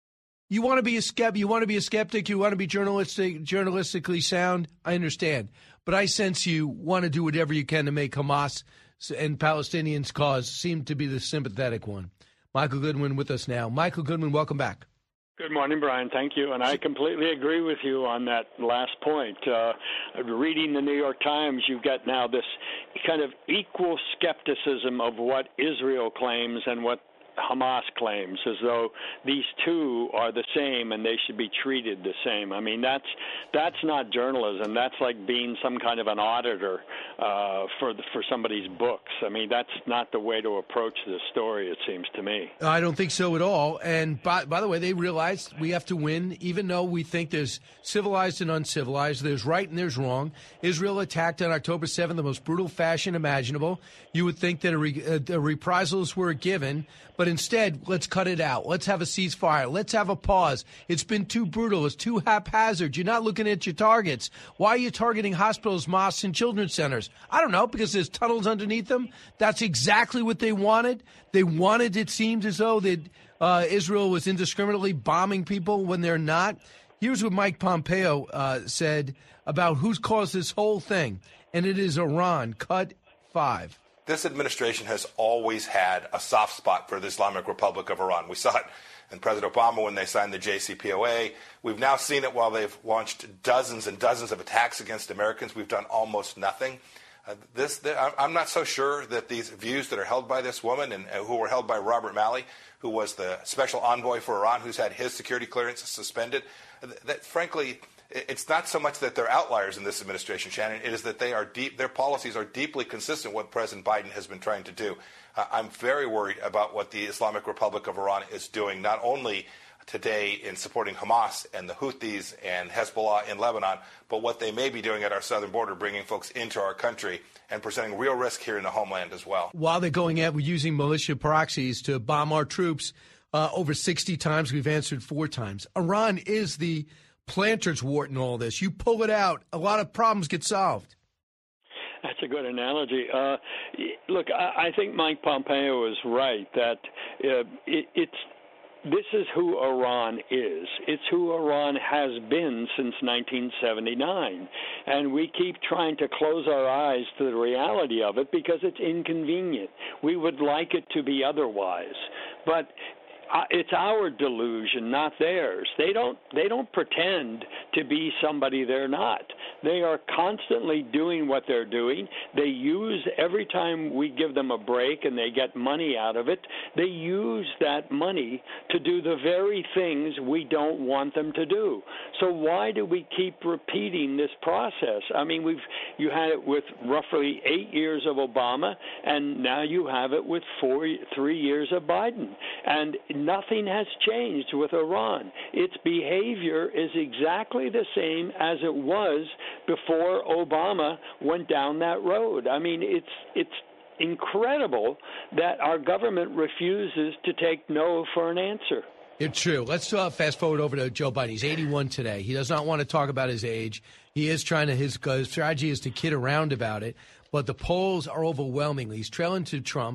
you want to be a skeptic. You want to be a skeptic. You want to be journalistic, journalistically sound. I understand, but I sense you want to do whatever you can to make Hamas and Palestinians' cause seem to be the sympathetic one. Michael Goodwin with us now. Michael Goodwin, welcome back. Good morning, Brian. Thank you. And I completely agree with you on that last point. Uh, reading the New York Times, you've got now this kind of equal skepticism of what Israel claims and what Hamas claims, as though these two are the same and they should be treated the same. I mean, that's that's not journalism. That's like being some kind of an auditor uh, for the, for somebody's books. I mean, that's not the way to approach this story, it seems to me. I don't think so at all. And by, by the way, they realized we have to win, even though we think there's civilized and uncivilized, there's right and there's wrong. Israel attacked on October seventh, the most brutal fashion imaginable. You would think that a re, uh, the reprisals were given, but instead, let's cut it out. Let's have a ceasefire. Let's have a pause. It's been too brutal. It's too haphazard. You're not looking at your targets. Why are you targeting hospitals, mosques, and children's centers? I don't know, because there's tunnels underneath them. That's exactly what they wanted. They wanted, it seems as though that uh, Israel was indiscriminately bombing people when they're not. Here's what Mike Pompeo uh, said about who's caused this whole thing, and it is Iran. Cut five. This administration has always had a soft spot for the Islamic Republic of Iran. We saw it in President Obama when they signed the J C P O A. We've now seen it while they've launched dozens and dozens of attacks against Americans. We've done almost nothing. Uh, this, the, I'm not so sure that these views that are held by this woman and uh, who were held by Robert Malley, who was the special envoy for Iran, who's had his security clearance suspended, that, that frankly, it's not so much that they're outliers in this administration, Shannon. It is that they are deep. Their policies are deeply consistent with what President Biden has been trying to do. Uh, I'm very worried about what the Islamic Republic of Iran is doing, not only today in supporting Hamas and the Houthis and Hezbollah in Lebanon, but what they may be doing at our southern border, bringing folks into our country and presenting real risk here in the homeland as well. While they're going at using militia proxies to bomb our troops, uh, over sixty times, we've answered four times. Iran is the planter's wart in all this. You pull it out, a lot of problems get solved. That's a good analogy. Uh, look, I, I think Mike Pompeo is right that uh, it, it's this is who Iran is. It's who Iran has been since nineteen seventy-nine. And we keep trying to close our eyes to the reality of it because it's inconvenient. We would like it to be otherwise. But Uh, it's our delusion, not theirs. They don't they don't pretend to be somebody they're not. They are constantly doing what they're doing. They use, every time we give them a break and they get money out of it, they use that money to do the very things we don't want them to do. So why do we keep repeating this process? I mean, we've you had it with roughly eight years of Obama, and now you have it with four, three years of Biden. And nothing has changed with Iran. Its behavior is exactly the same as it was before Obama went down that road. I mean, it's it's incredible that our government refuses to take no for an answer. It's true. Let's uh, fast forward over to Joe Biden. He's eighty-one today. He does not want to talk about his age. He is trying to, his uh, strategy is to kid around about it, but the polls are overwhelmingly. He's trailing to Trump.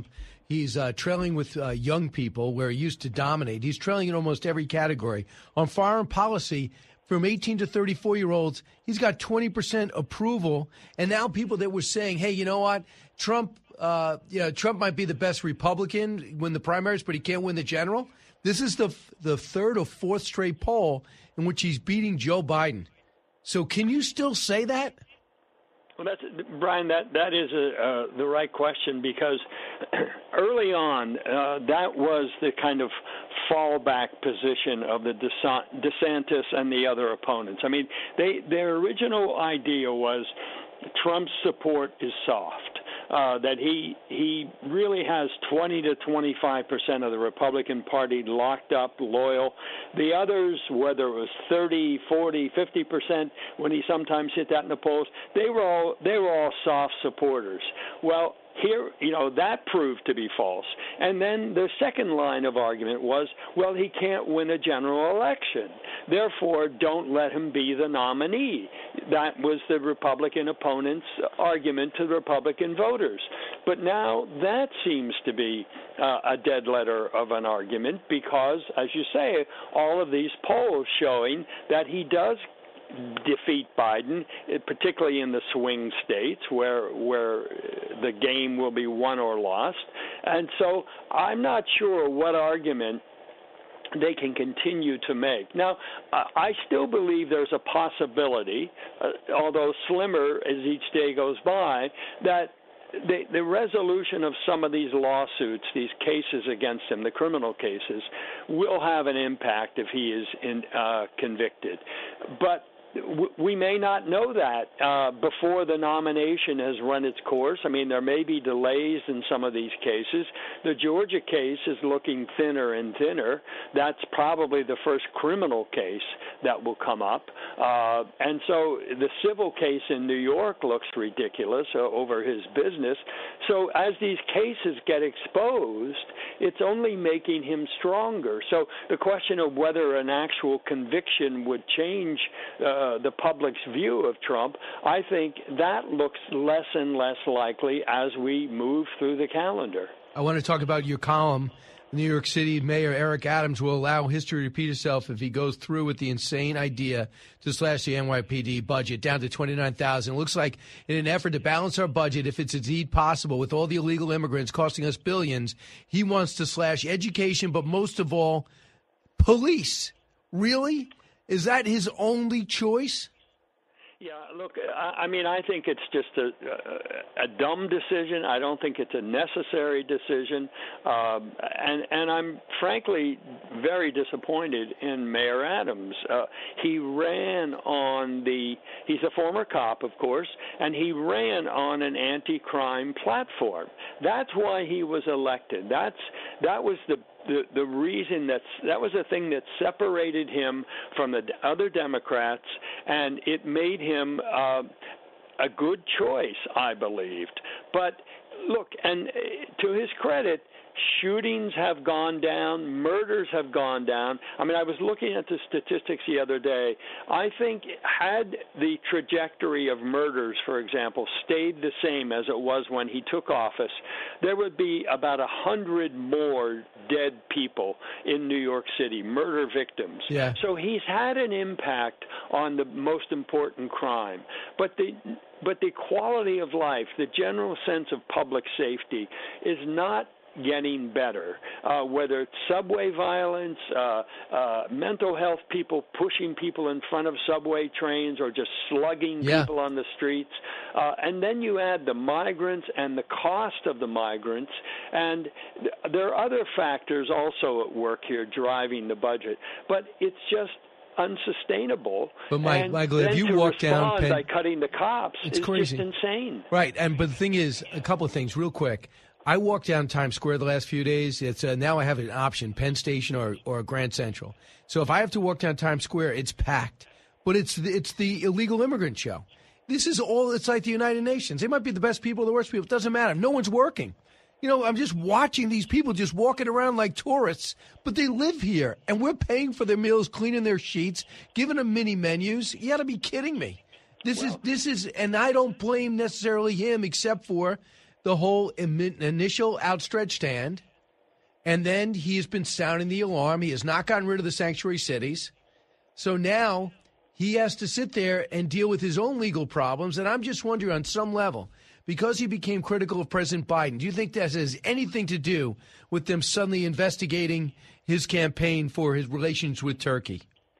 He's uh, trailing with uh, young people where he used to dominate. He's trailing in almost every category. On foreign policy, from eighteen to thirty-four-year-olds, he's got twenty percent approval. And now people that were saying, hey, you know what, Trump, uh, you know, Trump might be the best Republican, win the primaries, but he can't win the general. This is the the third or fourth straight poll in which he's beating Joe Biden. So can you still say that? Well, that's Brian. That that is a, uh, the right question, because early on, uh, that was the kind of fallback position of the DeSantis and the other opponents. I mean, they their original idea was Trump's support is soft. Uh, that he he really has twenty to twenty-five percent of the Republican Party locked up, loyal. The others, whether it was thirty, forty, fifty percent, when he sometimes hit that in the polls, they were all they were all soft supporters. Well, here, you know, that proved to be false. And then the second line of argument was, well, he can't win a general election. Therefore, don't let him be the nominee. That was the Republican opponent's argument to the Republican voters. But now that seems to be uh, a dead letter of an argument because, as you say, all of these polls showing that he does defeat Biden, particularly in the swing states where where the game will be won or lost. And so I'm not sure what argument they can continue to make. Now, I still believe there's a possibility, uh, although slimmer as each day goes by, that The, the resolution of some of these lawsuits, these cases against him, the criminal cases, will have an impact if he is in, uh, convicted. But we may not know that uh, before the nomination has run its course. I mean, there may be delays in some of these cases. The Georgia case is looking thinner and thinner. That's probably the first criminal case that will come up. Uh, and so the civil case in New York looks ridiculous uh, over his business. So as these cases get exposed, it's only making him stronger. So the question of whether an actual conviction would change uh, Uh, the public's view of Trump, I think that looks less and less likely as we move through the calendar. I want to talk about your column. New York City Mayor Eric Adams will allow history to repeat itself if he goes through with the insane idea to slash the N Y P D budget down to twenty-nine thousand. It looks like in an effort to balance our budget, if it's indeed possible, with all the illegal immigrants costing us billions, he wants to slash education, but most of all, police. Really? Is that his only choice? Yeah, look, I mean, I think it's just a, a dumb decision. I don't think it's a necessary decision. Um, and, and I'm frankly very disappointed in Mayor Adams. Uh, he ran on the, he's a former cop, of course, and he ran on an anti-crime platform. That's why he was elected. That's, that was the The, the reason that's that was the thing that separated him from the other Democrats, and it made him uh, a good choice, I believed. But look, and to his credit, shootings have gone down, murders have gone down. I mean, I was looking at the statistics the other day. I think had the trajectory of murders, for example, stayed the same as it was when he took office, there would be about a hundred more dead people in New York City, murder victims. Yeah. So he's had an impact on the most important crime. But the but the quality of life, the general sense of public safety is not getting better, uh, whether it's subway violence, uh, uh, mental health people pushing people in front of subway trains or just slugging yeah. people on the streets. Uh, and then you add the migrants and the cost of the migrants. And th- there are other factors also at work here driving the budget. But it's just unsustainable. But Mike, and Michael, then if you to walk down Penn, by cutting the cops it's is crazy. just insane. Right, and but the thing is, a couple of things, real quick. I walked down Times Square the last few days. It's uh, now I have an option: Penn Station or or Grand Central. So if I have to walk down Times Square, it's packed. But it's it's the illegal immigrant show. This is all. It's like the United Nations. They might be the best people, the worst people. It doesn't matter. No one's working. You know, I'm just watching these people just walking around like tourists, but they live here, and we're paying for their meals, cleaning their sheets, giving them mini menus. You got to be kidding me. This well, is this is, and I don't blame necessarily him, except for the whole imi- initial outstretched hand, and then he has been sounding the alarm. He has not gotten rid of the sanctuary cities. So now he has to sit there and deal with his own legal problems. And I'm just wondering, on some level, because he became critical of President Biden, do you think that has anything to do with them suddenly investigating his campaign for his relations with Turkey?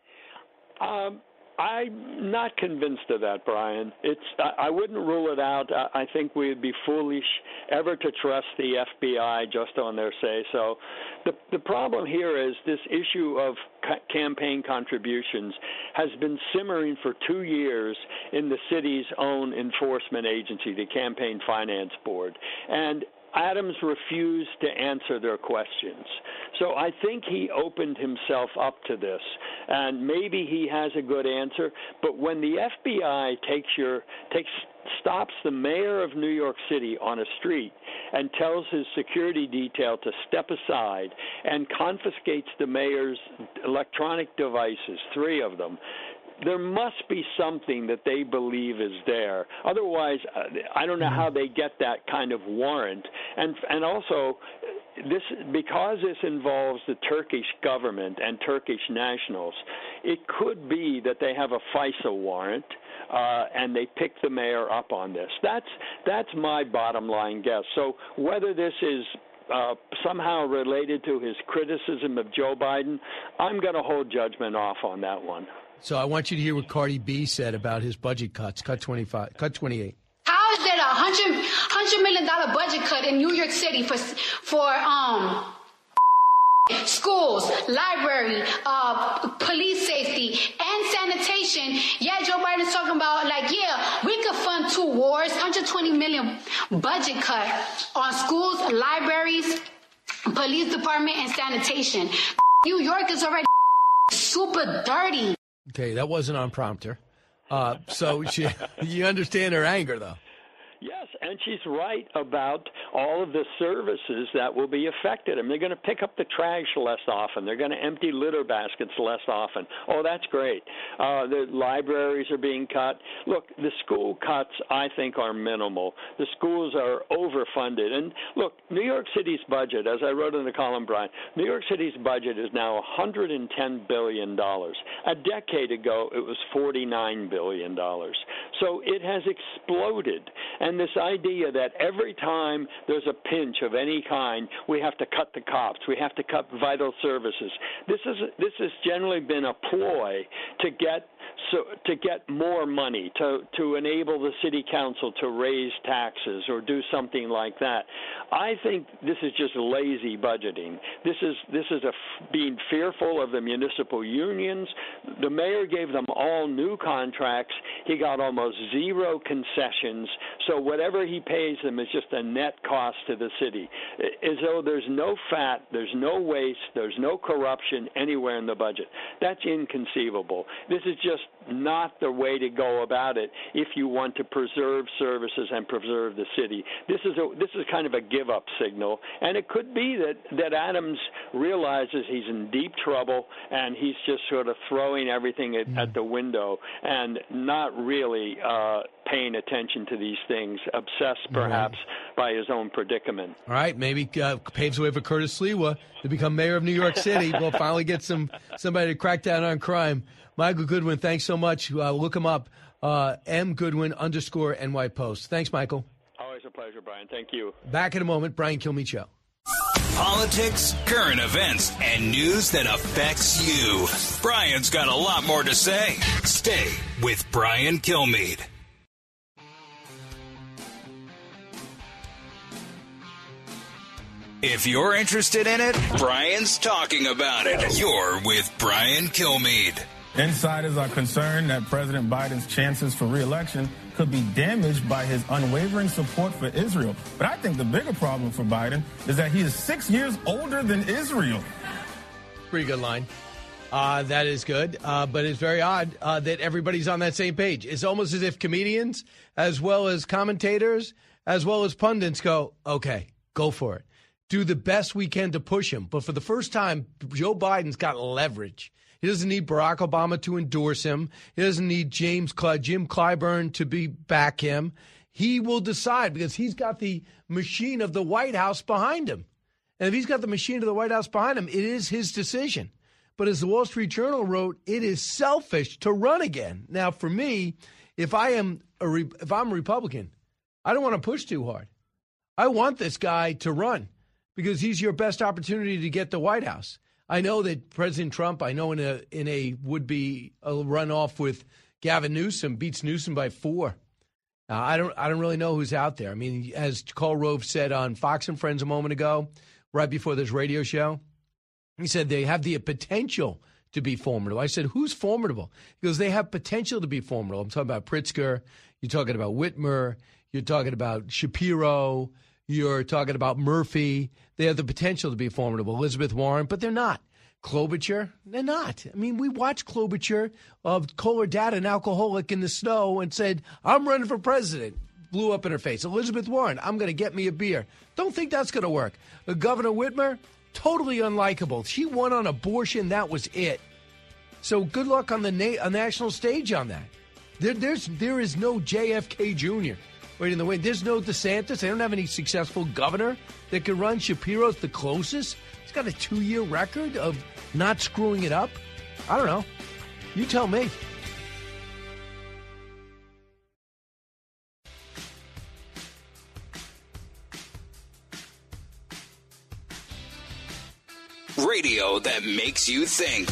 Um, I'm not convinced of that, Brian. It's I, I wouldn't rule it out. I, I think we'd be foolish ever to trust the F B I just on their say-so. The, the problem here is this issue of ca- campaign contributions has been simmering for two years in the city's own enforcement agency, the Campaign Finance Board. And Adams refused to answer their questions. So I think he opened himself up to this, and maybe he has a good answer. But when the F B I takes your takes stops the mayor of New York City on a street and tells his security detail to step aside and confiscates the mayor's electronic devices, three of them, there must be something that they believe is there. Otherwise, uh, I don't know how they get that kind of warrant. And and also, this because this involves the Turkish government and Turkish nationals, it could be that they have a FISA warrant. Uh, and they pick the mayor up on this. That's that's my bottom line guess. So whether this is uh, somehow related to his criticism of Joe Biden, I'm going to hold judgment off on that one. So I want you to hear what Cardi B said about his budget cuts. Cut twenty-five, cut twenty-eight. How is there a hundred hundred million dollar budget cut in New York City for for um schools, library, uh, police safety, and sanitation? Yeah, Joe Biden's talking about like, yeah, we could fund two wars, one hundred twenty million budget cut on schools, libraries, police department, and sanitation. New York is already super dirty. Okay, that wasn't on prompter. Uh, so she, you understand her anger, though. Yes, and she's right about all of the services that will be affected. I mean, they're going to pick up the trash less often. They're going to empty litter baskets less often. Oh, that's great. Uh, the libraries are being cut. Look, the school cuts, I think, are minimal. The schools are overfunded. And look, New York City's budget, as I wrote in the column, Brian, New York City's budget is now one hundred ten billion dollars. A decade ago, it was forty-nine billion dollars. So it has exploded. And this idea that every time there's a pinch of any kind, we have to cut the cops, we have to cut vital services. This is this has generally been a ploy to get so to get more money, to to enable the city council to raise taxes or do something like that. I think this is just lazy budgeting. This is this is a f- being fearful of the municipal unions. The mayor gave them all new contracts. He got almost zero concessions. So whatever he pays them is just a net cost to the city. As though there's no fat, there's no waste, there's no corruption anywhere in the budget. That's inconceivable. This is just not the way to go about it if you want to preserve services and preserve the city. This is a this is kind of a give-up signal, and it could be that, that Adams realizes he's in deep trouble and he's just sort of throwing everything at, at the window and not really uh, paying attention to these things, obsessed perhaps right. by his own predicament. All right, maybe uh, paves the way for Curtis Sliwa to become mayor of New York City. We'll finally get some somebody to crack down on crime. Michael Goodwin, thanks so much. Uh, look him up, uh, M. Goodwin underscore N Y Post. Thanks, Michael. Always a pleasure, Brian. Thank you. Back in a moment, Brian Kilmeade Show. Politics, current events, and news that affects you. Brian's got a lot more to say. Stay with Brian Kilmeade. If you're interested in it, Brian's talking about it. You're with Brian Kilmeade. Insiders are concerned that President Biden's chances for re-election could be damaged by his unwavering support for Israel. But I think the bigger problem for Biden is that he is six years older than Israel. Pretty good line. Uh, that is good, uh, but it's very odd uh, that everybody's on that same page. It's almost as if comedians, as well as commentators, as well as pundits go, okay, go for it. Do the best we can to push him. But for the first time, Joe Biden's got leverage. He doesn't need Barack Obama to endorse him. He doesn't need James Cl- Jim Clyburn to be back him. he will decide because he's got the machine of the White House behind him. And if he's got the machine of the White House behind him, it is his decision. But as the Wall Street Journal wrote, it is selfish to run again. Now, for me, if I am a re- if I'm a Republican, I don't want to push too hard. I want this guy to run because he's your best opportunity to get the White House. I know that President Trump, I know in a in a would-be a runoff with Gavin Newsom, beats Newsom by four. Uh, I don't I don't really know who's out there. I mean, as Karl Rove said on Fox and Friends a moment ago, right before this radio show, he said they have the potential to be formidable. I said, who's formidable? He goes, they have potential to be formidable. I'm talking about Pritzker. You're talking about Whitmer. You're talking about Shapiro. You're talking about Murphy. They have the potential to be formidable. Elizabeth Warren, but they're not. Klobuchar, they're not. I mean, we watched Klobuchar of call her dad an alcoholic in the snow and said, I'm running for president. Blew up in her face. Elizabeth Warren, I'm going to get me a beer. Don't think that's going to work. Uh, Governor Whitmer, totally unlikable. She won on abortion. That was it. So good luck on the na- on national stage on that. There, there's, there is no J F K Junior right in the way. There's no DeSantis. They don't have any successful governor that can run. Shapiro's the closest. He's got a two-year record of not screwing it up. I don't know. You tell me. Radio that makes you think.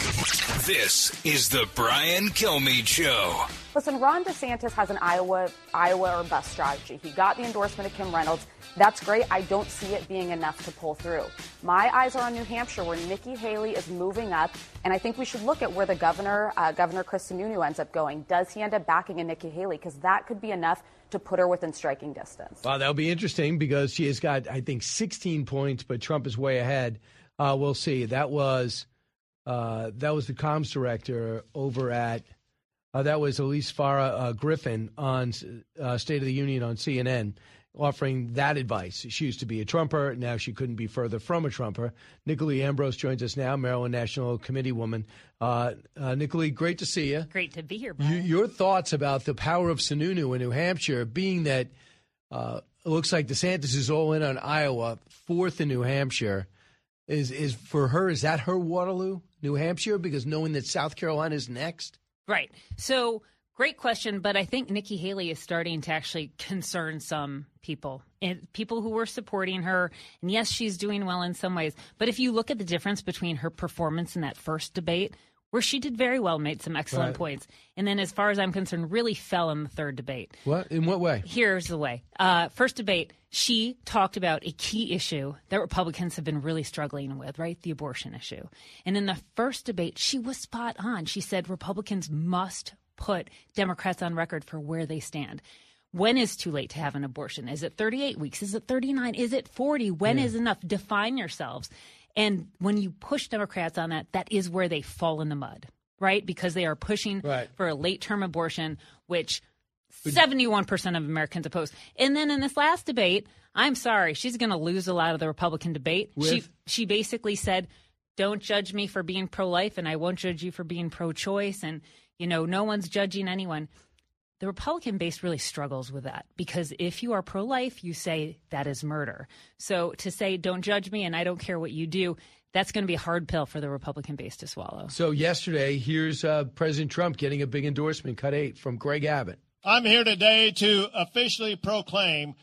This is the Brian Kilmeade Show. Listen, Ron DeSantis has an Iowa, Iowa or bust strategy. He got the endorsement of Kim Reynolds. That's great. I don't see it being enough to pull through. My eyes are on New Hampshire, where Nikki Haley is moving up, and I think we should look at where the governor, uh, Governor Chris Sununu, ends up going. Does he end up backing a Nikki Haley? Because that could be enough to put her within striking distance. Well, that'll be interesting because she has got, I think, sixteen points, but Trump is way ahead. Uh, we'll see. That was uh, that was the comms director over at uh, that was Elise Farah uh, Griffin on uh, State of the Union on C N N, offering that advice. She used to be a Trumper. Now she couldn't be further from a Trumper. Nicolai Ambrose joins us now, Maryland National Committee woman. Uh, uh, Nicolai, great to see you. Great to be here, Brian. You, your thoughts about the power of Sununu in New Hampshire, being that uh, it looks like DeSantis is all in on Iowa, fourth in New Hampshire. Is is for her, is that her Waterloo, New Hampshire? Because knowing that South Carolina is next? Right. So great question, but I think Nikki Haley is starting to actually concern some people, and people who were supporting her. And yes, she's doing well in some ways. But if you look at the difference between her performance in that first debate, where she did very well, made some excellent right. points, and then as far as I'm concerned, really fell in the third debate. What? In what way? Here's the way. Uh, first debate, she talked about a key issue that Republicans have been really struggling with, right? The abortion issue. And in the first debate, she was spot on. She said Republicans must put Democrats on record for where they stand. When is too late to have an abortion? Is it thirty-eight weeks? Is it thirty-nine? Is it forty? When yeah. is enough? Define yourselves. And when you push Democrats on that, that is where they fall in the mud, right? Because they are pushing right. for a late-term abortion, which seventy-one percent of Americans oppose. And then in this last debate, I'm sorry, she's going to lose a lot of the Republican debate. With? She she basically said, don't judge me for being pro-life, and I won't judge you for being pro-choice. And, you know, no one's judging anyone. The Republican base really struggles with that, because if you are pro-life, you say that is murder. So to say, don't judge me and I don't care what you do, that's going to be a hard pill for the Republican base to swallow. So yesterday, here's uh, President Trump getting a big endorsement, cut eight, from Greg Abbott. I'm here today to officially proclaim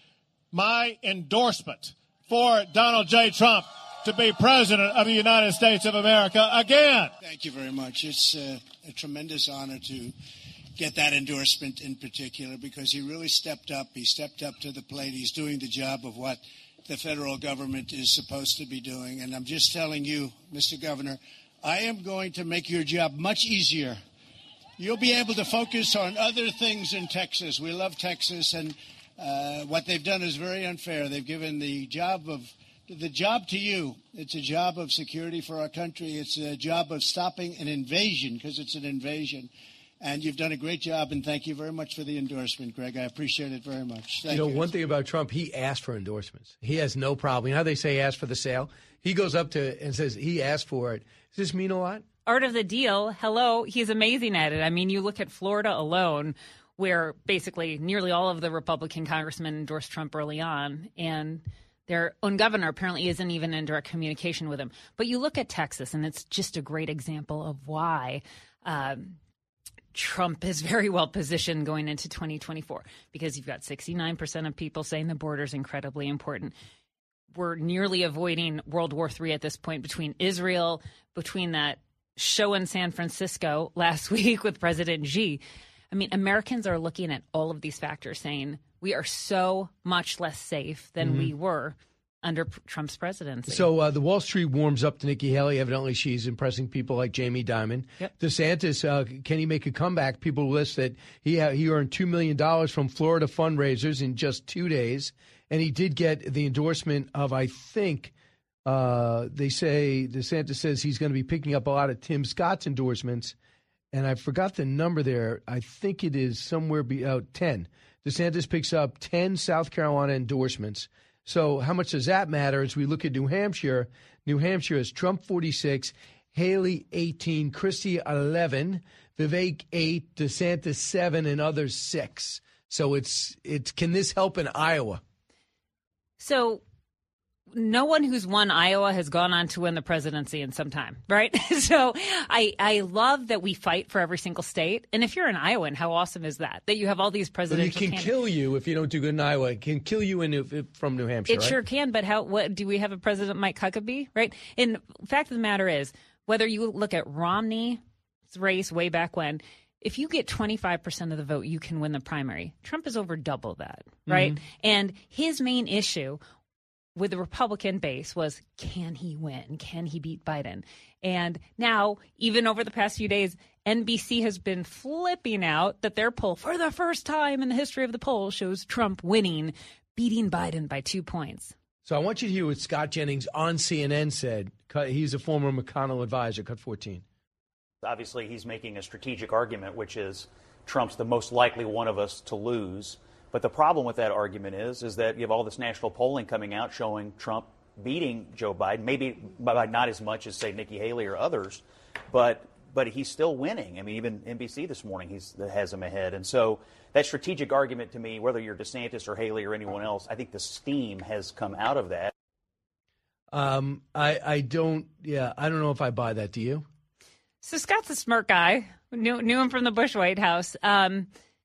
my endorsement for Donald J. Trump to be president of the United States of America again. Thank you very much. It's uh, a tremendous honor to get that endorsement in particular, because he really stepped up. He stepped up to the plate. He's doing the job of what the federal government is supposed to be doing. And I'm just telling you, Mister Governor, I am going to make your job much easier. You'll be able to focus on other things in Texas. We love Texas, and uh, what they've done is very unfair. They've given the job of the job to you. It's a job of security for our country. It's a job of stopping an invasion, because it's an invasion. And you've done a great job, and thank you very much for the endorsement, Greg. I appreciate it very much. Thank you know, you. one thing about Trump, he asked for endorsements. He has no problem. You know how they say ask for the sale? He goes up to and says he asked for it. Does this mean a lot? Art of the deal, hello, he's amazing at it. I mean, you look at Florida alone, where basically nearly all of the Republican congressmen endorsed Trump early on, and their own governor apparently isn't even in direct communication with him. But you look at Texas, and it's just a great example of why um, Trump is very well positioned going into twenty twenty-four, because you've got sixty-nine percent of people saying the border is incredibly important. We're nearly avoiding World War Three at this point between Israel, between that show in San Francisco last week with President Xi. I mean, Americans are looking at all of these factors saying we are so much less safe than Mm-hmm. we were under P- Trump's presidency. So uh, the Wall Street warms up to Nikki Haley. Evidently, she's impressing people like Jamie Dimon. Yep. DeSantis, uh, can he make a comeback? People list that he ha- he earned two million dollars from Florida fundraisers in just two days. And he did get the endorsement of, I think, uh, they say, DeSantis says he's going to be picking up a lot of Tim Scott's endorsements. And I forgot the number there. I think it is somewhere be, uh, ten. DeSantis picks up ten South Carolina endorsements. So how much does that matter as we look at New Hampshire? New Hampshire is Trump forty-six, Haley eighteen, Christie eleven, Vivek eight, DeSantis seven, and others six. So it's it's can this help in Iowa? So no one who's won Iowa has gone on to win the presidency in some time, right? So I I love that we fight for every single state. And if you're an Iowan, how awesome is that? That you have all these But presidential it can candidates. kill you if you don't do good in Iowa. It can kill you in New, from New Hampshire, It right? sure can, but how? What do we have a president, Mike Huckabee, right? And fact of the matter is, whether you look at Romney's race way back when, if you get twenty-five percent of the vote, you can win the primary. Trump is over double that, right? Mm-hmm. And his main issue with the Republican base was, can he win? Can he beat Biden? And now, even over the past few days, N B C has been flipping out that their poll, for the first time in the history of the poll, shows Trump winning, beating Biden by two points. So I want you to hear what Scott Jennings on C N N said. Cut- He's a former McConnell advisor. Cut fourteen. Obviously, he's making a strategic argument, which is Trump's the most likely one of us to lose. But the problem with that argument is, is that you have all this national polling coming out showing Trump beating Joe Biden, maybe by not as much as, say, Nikki Haley or others, but but he's still winning. I mean, even N B C this morning he's, has him ahead. And so that strategic argument to me, whether you're DeSantis or Haley or anyone else, I think the steam has come out of that. Um, I, I don't, yeah, I don't know if I buy that. Do you? So Scott's a smart guy. Knew, knew him from the Bush White House. Um,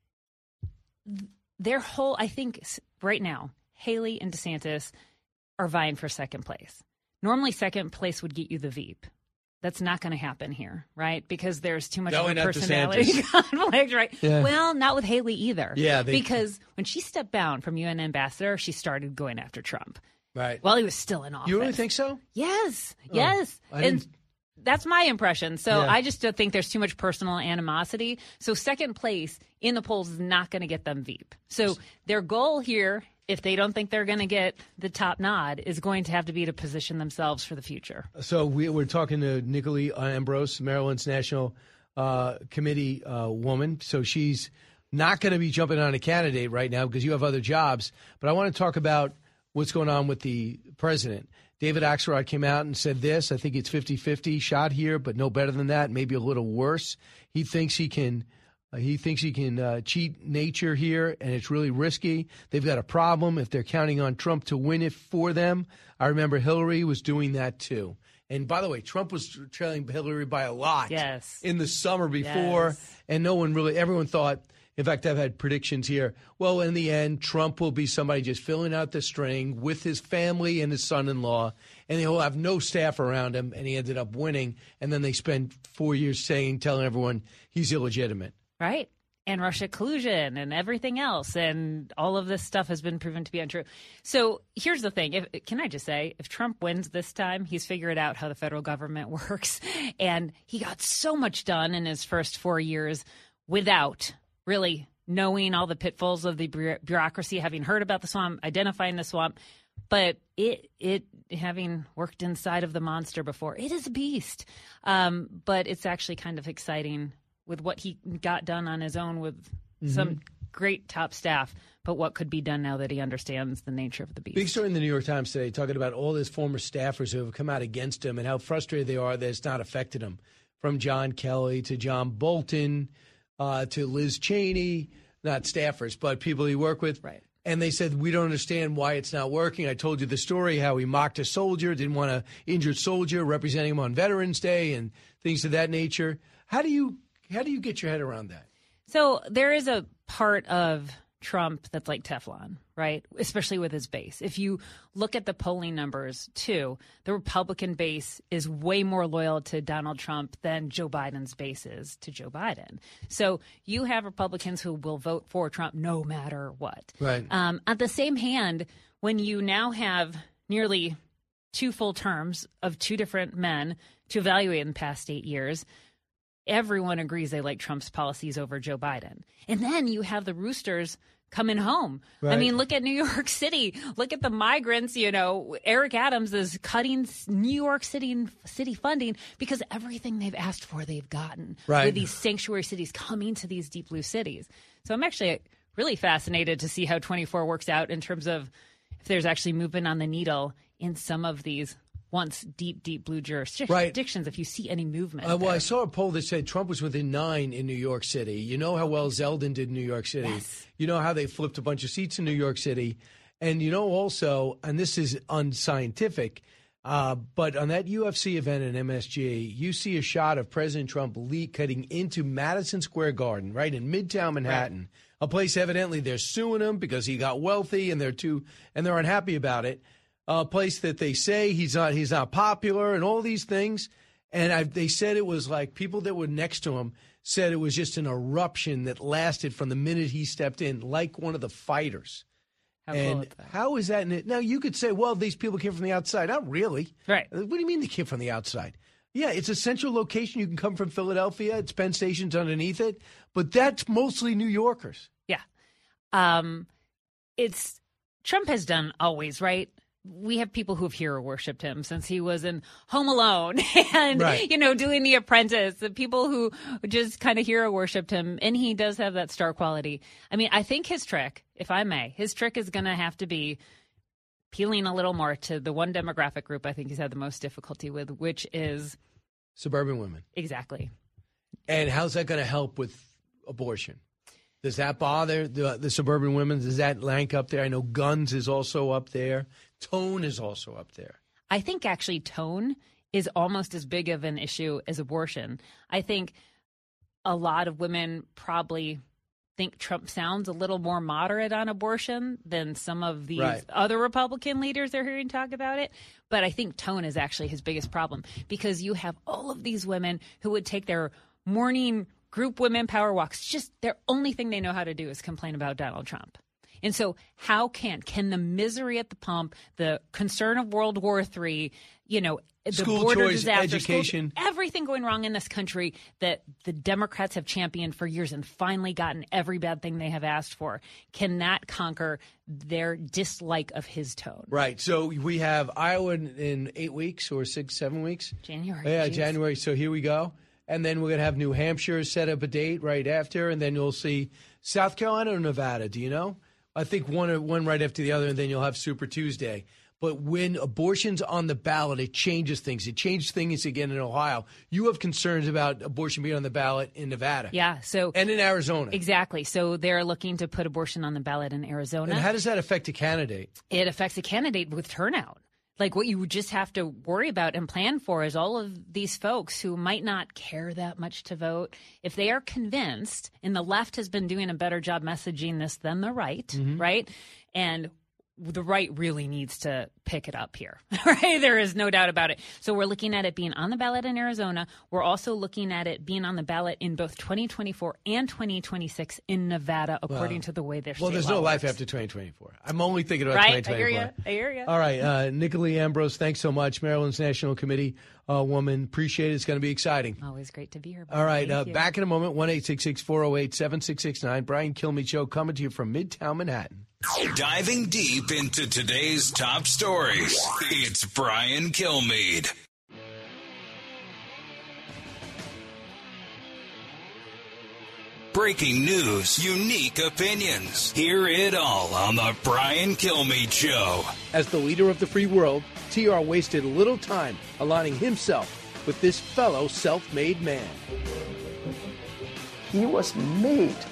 their whole, I think right now, Haley and DeSantis are vying for second place. Normally, second place would get you the Veep. That's not going to happen here, right? Because there's too much No, of a not personality DeSantis. conflict, right? Yeah. Well, not with Haley either. Yeah, they- because when she stepped down from U N ambassador, she started going after Trump. Right. While he was still in office. You really think so? Yes. Oh, Yes. I and didn't- that's my impression. So Yeah. I just don't think there's too much personal animosity. So second place in the polls is not going to get them Veep. So their goal here, if they don't think they're going to get the top nod, is going to have to be to position themselves for the future. So we, we're talking to Nicolai Ambrose, Maryland's National uh, Committee uh, woman. So she's not going to be jumping on a candidate right now because you have other jobs. But I want to talk about what's going on with the president. David Axelrod came out and said this. I think it's fifty-fifty shot here, but no better than that, maybe a little worse. He thinks he can uh, he thinks he can uh, cheat nature here, and it's really risky. They've got a problem if they're counting on Trump to win it for them. I remember Hillary was doing that too. And by the way, Trump was trailing Hillary by a lot Yes. in the summer before, Yes. and no one really, everyone thought, in fact, I've had predictions here. Well, in the end, Trump will be somebody just filling out the string with his family and his son-in-law, and he'll have no staff around him, and he ended up winning. And then they spent four years saying, telling everyone he's illegitimate. Right. And Russia collusion and everything else. And all of this stuff has been proven to be untrue. So here's the thing. If, can I just say, if Trump wins this time, he's figured out how the federal government works. And he got so much done in his first four years without really knowing all the pitfalls of the bu- bureaucracy, having heard about the swamp, identifying the swamp. But it, it having worked inside of the monster before, it is a beast. Um, but it's actually kind of exciting with what he got done on his own with Mm-hmm. some great top staff, but what could be done now that he understands the nature of the beast. Big story in the New York Times today talking about all his former staffers who have come out against him and how frustrated they are that it's not affected him. From John Kelly to John Bolton uh, to Liz Cheney. not staffers, but people he worked with. Right. And they said, we don't understand why it's not working. I told you the story, how he mocked a soldier, didn't want an injured soldier, representing him on Veterans Day and things of that nature. How do you how do you get your head around that? So there is a part of Trump that's like Teflon, right? Especially with his base. If you look at the polling numbers, too, the Republican base is way more loyal to Donald Trump than Joe Biden's base is to Joe Biden. So you have Republicans who will vote for Trump no matter what. Right. Um, at the same hand, when you now have nearly two full terms of two different men to evaluate in the past eight years, everyone agrees they like Trump's policies over Joe Biden. And then you have the roosters coming home. Right. I mean, look at New York City. Look at the migrants. You know, Eric Adams is cutting New York City city funding because everything they've asked for, they've gotten. Right. With these sanctuary cities coming to these deep blue cities. So I'm actually really fascinated to see how twenty-four works out in terms of if there's actually movement on the needle in some of these once deep, deep blue jurisdictions, Right. if you see any movement. Uh, well, there. I saw a poll that said Trump was within nine in New York City. You know how well Zeldin did in New York City. Yes. You know how they flipped a bunch of seats in New York City. And you know also, and this is unscientific, uh, but on that U F C event in M S G, you see a shot of President Trump le- cutting into Madison Square Garden, right in Midtown Manhattan, right. A place evidently they're suing him because he got wealthy and they're too and they're unhappy about it. A place that they say he's not he's not popular and all these things. And I, they said it was like people that were next to him said it was just an eruption that lasted from the minute he stepped in, like one of the fighters. How and cool is that? How is that? In it? Now, you could say, well, these people came from the outside. Not really. Right. What do you mean they came from the outside? Yeah, it's a central location. You can come from Philadelphia. It's Penn Station's underneath it. But that's mostly New Yorkers. Yeah. Um, it's Trump has done always, right? We have people who have hero worshipped him since he was in Home Alone and, right. you know, doing The Apprentice, the people who just kind of hero worshipped him. And he does have that star quality. I mean, I think his trick, if I may, his trick is going to have to be appealing a little more to the one demographic group I think he's had the most difficulty with, which is suburban women. Exactly. And how's that going to help with abortion? Does that bother the, the suburban women? Does that rank up there? I know guns is also up there. Tone is also up there. I think actually tone is almost as big of an issue as abortion. I think a lot of women probably think Trump sounds a little more moderate on abortion than some of these right. other Republican leaders they're hearing talk about it. But I think tone is actually his biggest problem because you have all of these women who would take their morning group women power walks. Just their only thing they know how to do is complain about Donald Trump. And so how can can the misery at the pump, the concern of World War Three, you know, the school border choice, disaster, education, schools, everything going wrong in this country that the Democrats have championed for years and finally gotten every bad thing they have asked for, can that conquer their dislike of his tone? Right. So we have Iowa in, in eight weeks or six, seven weeks. January. Yeah, geez. January. So here we go. And then we're going to have New Hampshire set up a date right after. And then you'll see South Carolina or Nevada. Do you know? I think one one right after the other, and then you'll have Super Tuesday. But when abortion's on the ballot, it changes things. It changed things again in Ohio. You have concerns about abortion being on the ballot in Nevada. Yeah. So and in Arizona. Exactly. So they're looking to put abortion on the ballot in Arizona. And how does that affect a candidate? It affects a candidate with turnout. Like what you just have to worry about and plan for is all of these folks who might not care that much to vote. If they are convinced, and the left has been doing a better job messaging this than the right, Mm-hmm. right? And the right really needs to pick it up here, right? There is no doubt about it. So we're looking at it being on the ballot in Arizona. We're also looking at it being on the ballot in both twenty twenty-four and twenty twenty-six in Nevada, according Wow. to the way their Well, state there's law no life works. after twenty twenty-four. I'm only thinking about Right? twenty I hear twenty-four. you. I hear you. All right. Uh, Nicolee Ambrose, thanks so much. Maryland's National Committee uh, woman. Appreciate it. It's going to be exciting. Always great to be here. All right. Uh, Thank you. back in a moment. one eight six six, four oh eight, seven six six nine. Brian Kilmeade Show coming to you from Midtown Manhattan. Diving deep into today's top stories, it's Brian Kilmeade. Breaking news, unique opinions. Hear it all on the Brian Kilmeade Show. As the leader of the free world, T R wasted little time aligning himself with this fellow self-made man. He was made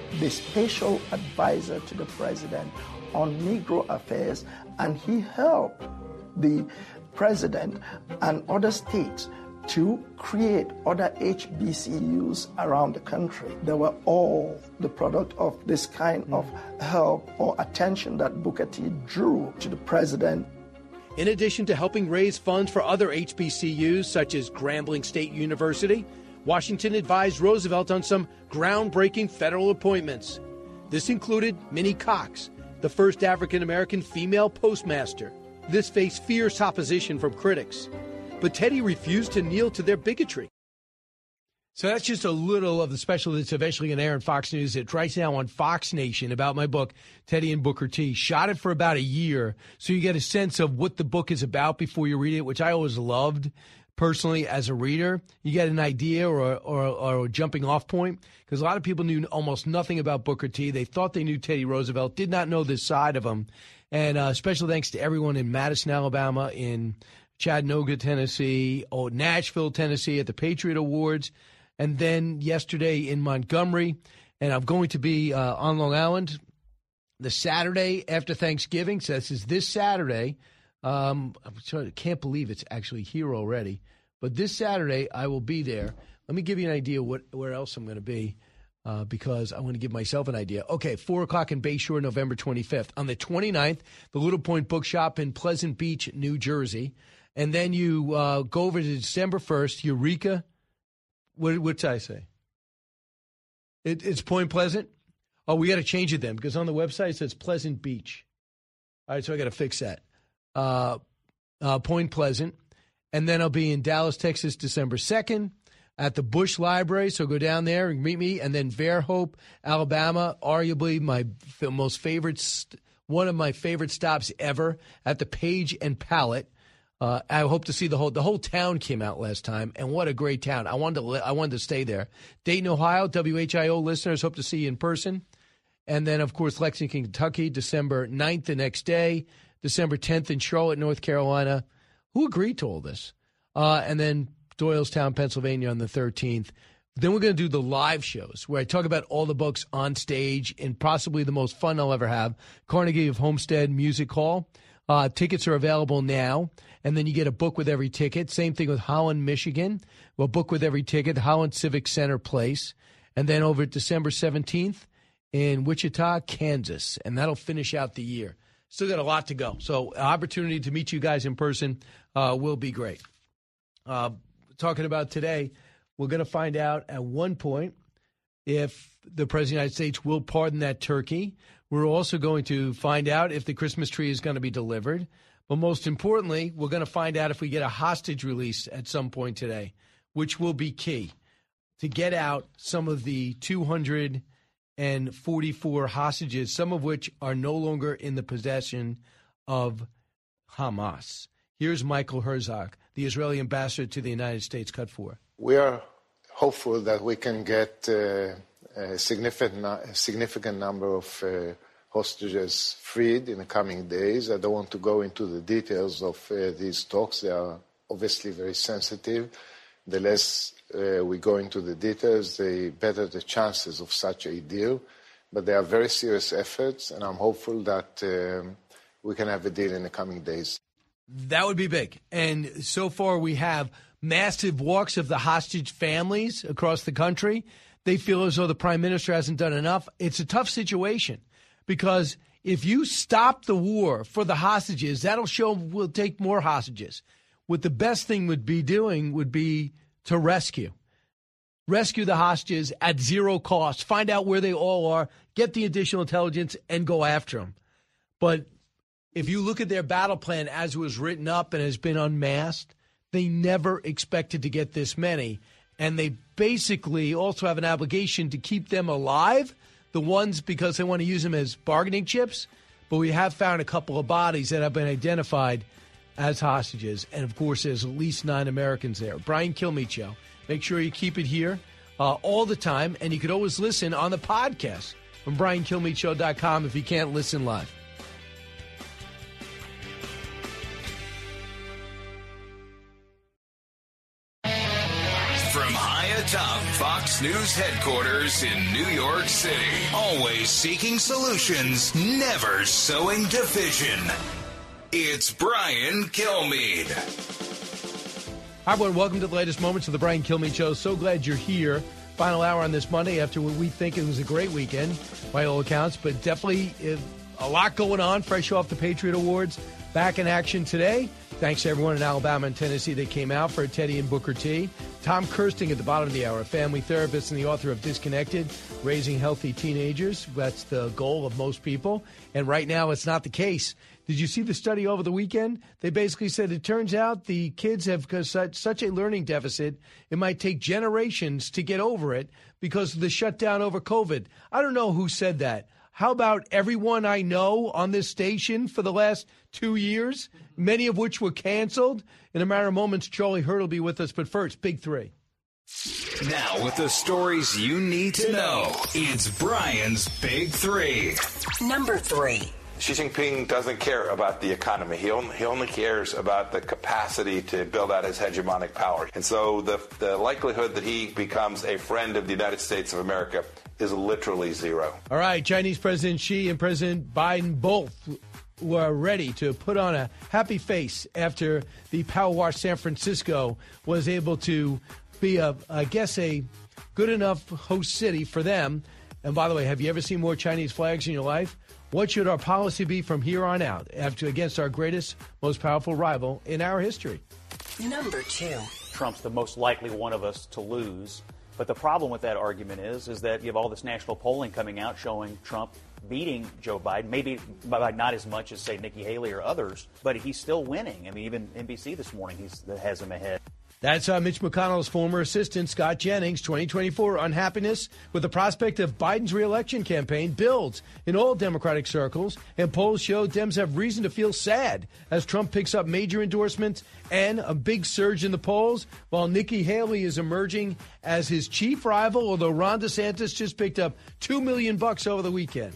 the special advisor to the president on Negro affairs, and he helped the president and other states to create other H B C Us around the country. They were all the product of this kind of help or attention that Booker T drew to the president. In addition to helping raise funds for other H B C Us, such as Grambling State University, Washington advised Roosevelt on some groundbreaking federal appointments. This included Minnie Cox, the first African-American female postmaster. This faced fierce opposition from critics, but Teddy refused to kneel to their bigotry. So that's just a little of the special that's eventually going to air on Fox News. It's right now on Fox Nation about my book, Teddy and Booker T. Shot it for about a year, so you get a sense of what the book is about before you read it, which I always loved personally as a reader. You get an idea or, or, or a jumping off point, because a lot of people knew almost nothing about Booker T. They thought they knew Teddy Roosevelt, did not know this side of him. And uh, special thanks to everyone in Madison, Alabama, in Chattanooga, Tennessee, oh, Nashville, Tennessee at the Patriot Awards, and then yesterday in Montgomery. And I'm going to be uh, on Long Island the Saturday after Thanksgiving. So this is this Saturday. Um, I'm sorry, I can't believe it's actually here already. But this Saturday, I will be there. Let me give you an idea what where else I'm going to be. Uh, because I want to give myself an idea. Okay, four o'clock in Bayshore, November twenty-fifth. On the twenty-ninth, the Little Point Bookshop in Pleasant Beach, New Jersey. And then you uh, go over to December first, Eureka. What, what did I say? It, it's Point Pleasant? Oh, we got to change it then, because on the website it says Pleasant Beach. All right, so I got to fix that. Uh, uh, Point Pleasant. And then I'll be in Dallas, Texas, December second. At the Bush Library, so go down there and meet me. And then Fairhope, Alabama, arguably my f- most favorite, st- one of my favorite stops ever, at the Page and Palette. Uh, I hope to see the whole the whole town came out last time, and what a great town! I wanted to li- I wanted to stay there. Dayton, Ohio, W H I O listeners, hope to see you in person. And then, of course, Lexington, Kentucky, December ninth, the next day. December tenth in Charlotte, North Carolina. Who agreed to all this? Uh, and then Doylestown, Pennsylvania on the thirteenth. Then we're going to do the live shows where I talk about all the books on stage and possibly the most fun I'll ever have. Carnegie of Homestead Music Hall. Uh, tickets are available now. And then you get a book with every ticket. Same thing with Holland, Michigan. Well, book with every ticket, Holland Civic Center Place. And then over December seventeenth in Wichita, Kansas. And that'll finish out the year. Still got a lot to go. So opportunity to meet you guys in person uh, will be great. Uh, talking about today, we're going to find out at one point if the President of the United States will pardon that turkey. We're also going to find out if the Christmas tree is going to be delivered. But most importantly, we're going to find out if we get a hostage release at some point today, which will be key to get out some of the two hundred forty-four hostages, some of which are no longer in the possession of Hamas. Here's Michael Herzog, the Israeli ambassador to the United States, cut four. We are hopeful that we can get uh, a significant, a significant number of uh, hostages freed in the coming days. I don't want to go into the details of uh, these talks. They are obviously very sensitive. The less uh, we go into the details, the better the chances of such a deal. But they are very serious efforts, and I'm hopeful that um, we can have a deal in the coming days. That would be big. And so far we have massive walks of the hostage families across the country. They feel as though the prime minister hasn't done enough. It's a tough situation because if you stop the war for the hostages, that'll show we'll take more hostages. What the best thing would be doing would be to rescue. Rescue the hostages at zero cost. Find out where they all are, get the additional intelligence, and go after them. But if you look at their battle plan as it was written up and has been unmasked, they never expected to get this many. And they basically also have an obligation to keep them alive, the ones because they want to use them as bargaining chips. But we have found a couple of bodies that have been identified as hostages. And, of course, there's at least nine Americans there. Brian Kilmeade Show. Make sure you keep it here uh, all the time. And you could always listen on the podcast from brian kilmeade show dot com if you can't listen live. From high atop Fox News headquarters in New York City. Always seeking solutions, never sowing division. It's Brian Kilmeade. Hi, everyone. Welcome to the latest moments of the Brian Kilmeade Show. So glad you're here. Final hour on this Monday after what we think it was a great weekend by all accounts, but definitely a lot going on fresh off the Patriot Awards. Back in action today. Thanks to everyone in Alabama and Tennessee that came out for Teddy and Booker T. Tom Kirsting at the bottom of the hour, a family therapist and the author of Disconnected, Raising Healthy Teenagers. That's the goal of most people. And right now it's not the case. Did you see the study over the weekend? They basically said it turns out the kids have such, such a learning deficit, it might take generations to get over it because of the shutdown over COVID. I don't know who said that. How about everyone I know on this station for the last two years, many of which were canceled? In a matter of moments, Charlie Hurt will be with us. But first, Big Three. Now with the stories you need to know, it's Brian's Big Three. Number three. Xi Jinping doesn't care about the economy. He only, he only cares about the capacity to build out his hegemonic power. And so the, the likelihood that he becomes a friend of the United States of America is literally zero. All right, Chinese President Xi and President Biden both were ready to put on a happy face after the Power Wash San Francisco was able to be, a, I guess, a good enough host city for them. And by the way, have you ever seen more Chinese flags in your life? What should our policy be from here on out after against our greatest, most powerful rival in our history? Number two. Trump's the most likely one of us to lose. But the problem with that argument is, is that you have all this national polling coming out showing Trump beating Joe Biden, maybe by not as much as, say, Nikki Haley or others, but he's still winning. I mean, even N B C this morning he's, has him ahead. That's uh, Mitch McConnell's former assistant, Scott Jennings. twenty twenty-four unhappiness with the prospect of Biden's reelection campaign builds in all Democratic circles, and polls show Dems have reason to feel sad as Trump picks up major endorsements and a big surge in the polls, while Nikki Haley is emerging as his chief rival, although Ron DeSantis just picked up two million bucks over the weekend.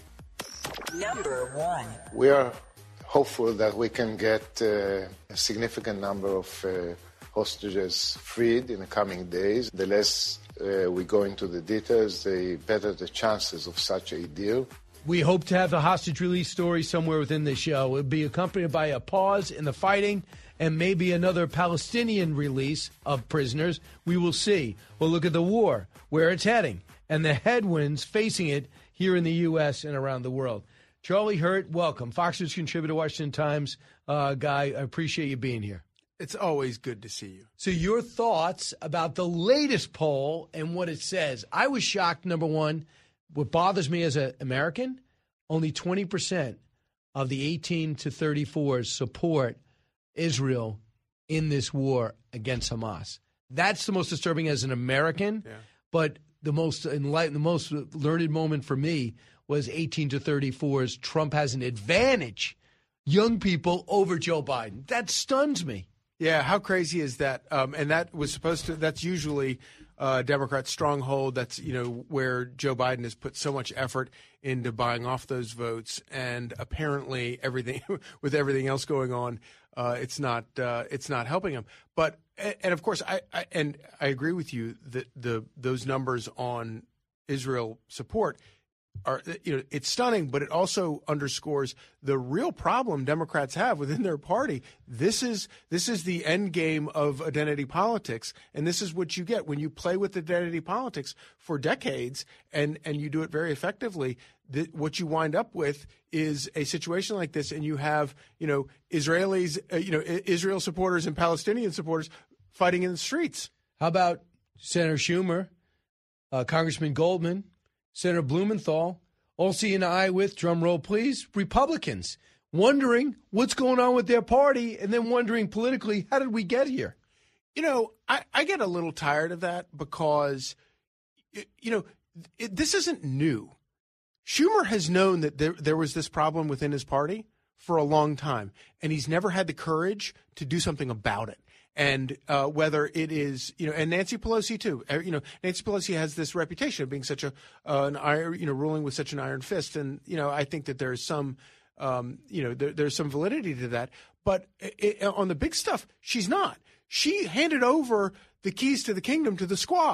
Number one. We are hopeful that we can get uh, a significant number of uh, hostages freed in the coming days. The less uh, we go into the details, the better the chances of such a deal. We hope to have the hostage release story somewhere within the show. It will be accompanied by a pause in the fighting and maybe another Palestinian release of prisoners. We will see. We'll look at the war, where it's heading, and the headwinds facing it here in the U S and around the world. Charlie Hurt, welcome. Fox News contributor, Washington Times uh, guy. I appreciate you being here. It's always good to see you. So your thoughts about the latest poll and what it says. I was shocked, number one. What bothers me as an American, only twenty percent of the eighteen to thirty-fours support Israel in this war against Hamas. That's the most disturbing as an American. Yeah. But the most enlightened, the most learned moment for me was eighteen to thirty-fours. Trump has an advantage, young people, over Joe Biden. That stuns me. Yeah, how crazy is that? Um, and that was supposed to, that's usually uh, Democrat stronghold. That's, you know, where Joe Biden has put so much effort into buying off those votes. And apparently everything, with everything else going on, uh, it's not, uh, it's not helping him. But, and of course, I, I, and I agree with you that the, those numbers on Israel support are, you know, it's stunning, but it also underscores the real problem Democrats have within their party. This is this is the end game of identity politics, and this is what you get when you play with identity politics for decades, and and you do it very effectively. The, what you wind up with is a situation like this, and you have, you know, Israelis, uh, you know, Israel supporters and Palestinian supporters fighting in the streets. How about Senator Schumer, uh, Congressman Goldman, Senator Blumenthal, all seeing eye with, drum roll please, Republicans, wondering what's going on with their party and then wondering politically, how did we get here? You know, I, I get a little tired of that because, you know, it, this isn't new. Schumer has known that there, there was this problem within his party for a long time, and he's never had the courage to do something about it. And uh, whether it is, you know, and Nancy Pelosi too. You know, Nancy Pelosi has this reputation of being such a uh, an iron, you know, ruling with such an iron fist. And you know, I think that there's some, um, you know, there, there's some validity to that. But it, on the big stuff, she's not. She handed over the keys to the kingdom to the squad,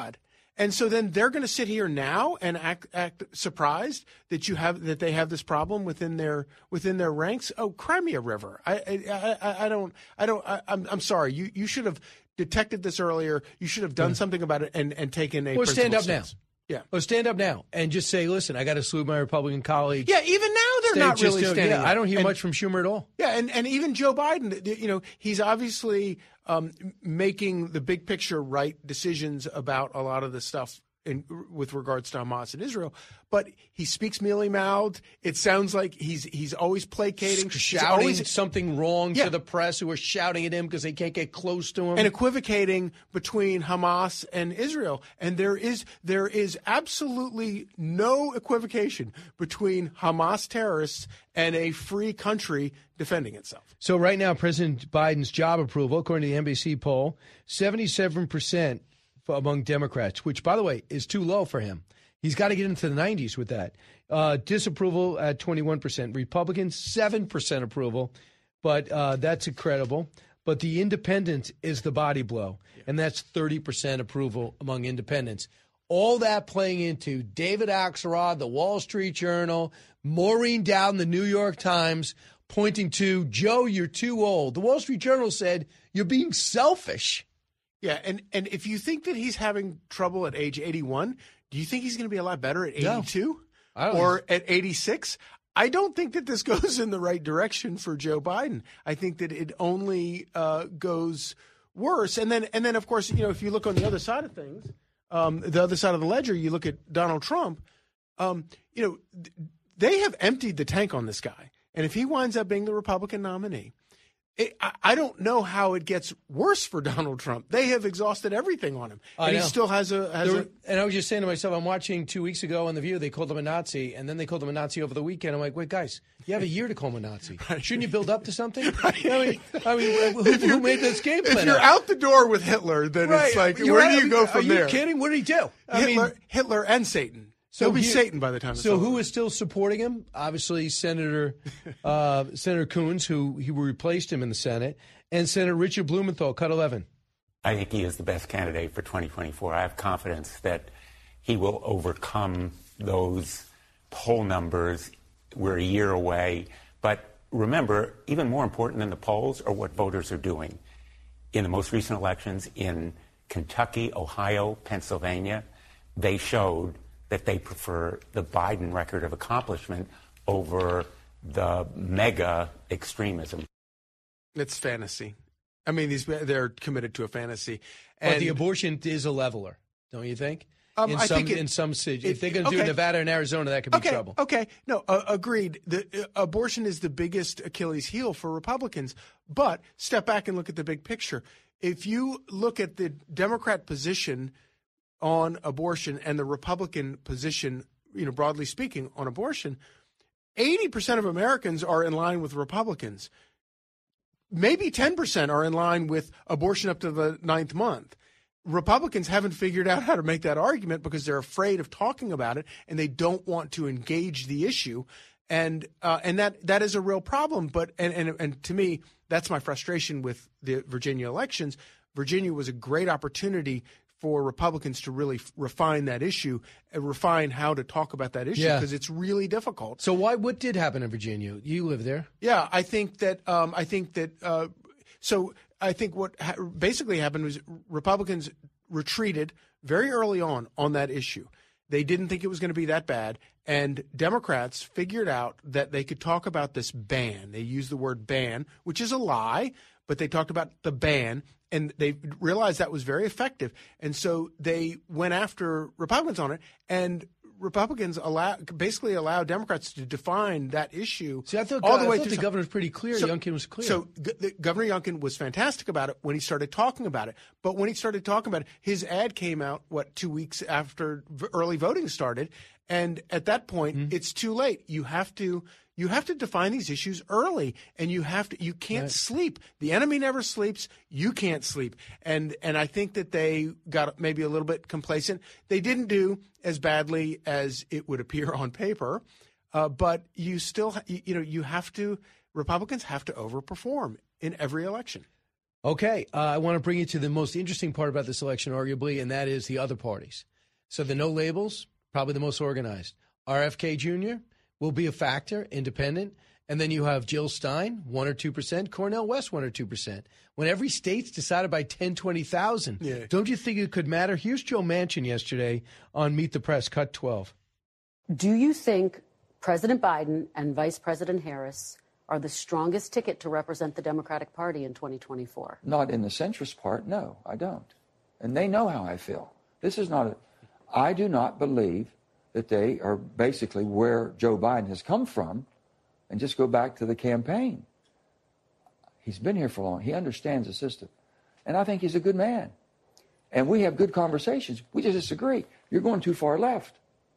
And so then they're going to sit here now and act, act surprised that you have that they have this problem within their within their ranks. Oh, Crimea River. I I, I, I don't I don't I, I'm I'm sorry. You you should have detected this earlier. You should have done yeah. something about it and, and taken a. Or stand up stance. now. Yeah. Or stand up now and just say, listen, I got to salute my Republican colleagues. Yeah. Even now they're Stay, not really just, standing. Yeah, up. I don't hear and, much from Schumer at all. Yeah, and and even Joe Biden. You know, he's obviously um, making the big picture right decisions about a lot of the stuff. In, with regards to Hamas and Israel, but he speaks mealy-mouthed. It sounds like he's he's always placating, shouting always, something wrong yeah. to the press who are shouting at him because they can't get close to him, and equivocating between Hamas and Israel. And there is there is absolutely no equivocation between Hamas terrorists and a free country defending itself. So right now, President Biden's job approval, according to the N B C poll, seventy-seven percent. Among Democrats, which, by the way, is too low for him. He's got to get into the nineties with that. Uh, disapproval at twenty-one percent. Republicans, seven percent approval, but uh, that's incredible. But the independent is the body blow, yeah. and that's thirty percent approval among independents. All that playing into David Axelrod, the Wall Street Journal, Maureen Dowd, the New York Times, pointing to, Joe, you're too old. The Wall Street Journal said, you're being selfish. Yeah, and, and if you think that he's having trouble at age eighty-one, do you think he's going to be a lot better at eighty-two no. or at eighty-six? I don't think that this goes in the right direction for Joe Biden. I think that it only uh, goes worse. And then, and then, of course, you know, if you look on the other side of things, um, the other side of the ledger, you look at Donald Trump. Um, you know, th- they have emptied the tank on this guy, and if he winds up being the Republican nominee. It, I, I don't know how it gets worse for Donald Trump. They have exhausted everything on him, and he still has a. Has were, a and I was just saying to myself, I'm watching two weeks ago on The View. They called him a Nazi, and then they called him a Nazi over the weekend. I'm like, wait, guys, you have a year to call him a Nazi. Shouldn't you build up to something? Right. I mean, I mean, who, who made this game plan? If you're out the door with Hitler, then right. it's like, you're where out, do you go from are there? Are you kidding? What did he do? I Hitler, mean, Hitler and Satan. So He'll be he, Satan by the time it's So over. who is still supporting him? Obviously, Senator uh, Senator Coons, who he replaced him in the Senate, and Senator Richard Blumenthal, cut eleven. I think he is the best candidate for twenty twenty-four. I have confidence that he will overcome those poll numbers. We're a year away. But remember, even more important than the polls are what voters are doing. In the most recent elections in Kentucky, Ohio, Pennsylvania, they showed that they prefer the Biden record of accomplishment over the mega extremism. It's fantasy. I mean, these they're committed to a fantasy. And but the abortion is a leveler, don't you think? Um, in I some think it, in some cities, if they're going to okay. do Nevada and Arizona, that could be okay, trouble. Okay, no, uh, agreed. The uh, abortion is the biggest Achilles heel for Republicans. But step back and look at the big picture. If you look at the Democrat position on abortion and the Republican position, you know, broadly speaking, on abortion, eighty percent of Americans are in line with Republicans. Maybe ten percent are in line with abortion up to the ninth month. Republicans haven't figured out how to make that argument because they're afraid of talking about it and they don't want to engage the issue. And uh, and that that is a real problem. But and, and and to me, that's my frustration with the Virginia elections. Virginia was a great opportunity for Republicans to really f- refine that issue and refine how to talk about that issue because yeah. it's really difficult. So why? What did happen in Virginia? You live there. Yeah, I think that. Um, I think that. Uh, so I think what ha- basically happened was Republicans retreated very early on on that issue. They didn't think it was going to be that bad, and Democrats figured out that they could talk about this ban. They used the word ban, which is a lie, but they talked about the ban. And they realized that was very effective. And so they went after Republicans on it. And Republicans allow, basically allow Democrats to define that issue. See, I thought, all the I way thought through. the governor was pretty clear. So, Youngkin was clear. So G- the, Governor Youngkin was fantastic about it when he started talking about it. But when he started talking about it, his ad came out, what, two weeks after v- early voting started. And at that point, mm-hmm. it's too late. You have to you have to define these issues early, and you have to you can't right. sleep. The enemy never sleeps. You can't sleep. And and I think that they got maybe a little bit complacent. They didn't do as badly as it would appear on paper, uh, but you still you, you know you have to Republicans have to overperform in every election. Okay, uh, I want to bring you to the most interesting part about this election, arguably, and that is the other parties. So the no labels, probably the most organized. R F K Junior will be a factor, independent. And then you have Jill Stein, one or two percent, Cornel West, one or two percent. When every state's decided by ten, twenty thousand, yeah. Don't you think it could matter? Here's Joe Manchin yesterday on Meet the Press, cut twelve. Do you think President Biden and Vice President Harris are the strongest ticket to represent the Democratic Party in twenty twenty-four? Not in the centrist part, no, I don't. And they know how I feel. This is not a, I do not believe that they are basically where Joe Biden has come from. And just go back to the campaign. He's been here for long. He understands the system. And I think he's a good man. And we have good conversations. We just disagree. You're going too far left.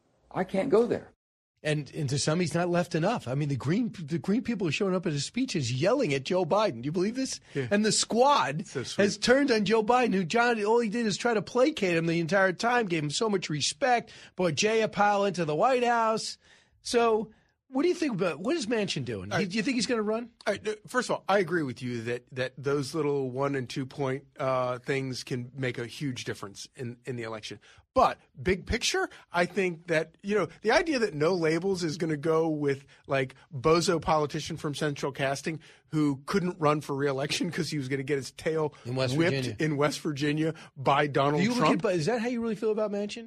I can't go there. And, and to some, he's not left enough. I mean, the green the green people are showing up at his speeches yelling at Joe Biden. Do you believe this? Yeah. And the squad so has turned on Joe Biden, who John, all he did is try to placate him the entire time, gave him so much respect, brought Jay Powell into the White House. So... What do you think about what is Manchin doing? Right. Do you think he's going to run? Right. First of all, I agree with you that, that those little one and two point uh, things can make a huge difference in, in the election. But big picture, I think that, you know, the idea that no labels is going to go with like bozo politician from Central Casting who couldn't run for re-election because he was going to get his tail in West whipped Virginia. in West Virginia by Donald do you Trump. At, is that how you really feel about Manchin?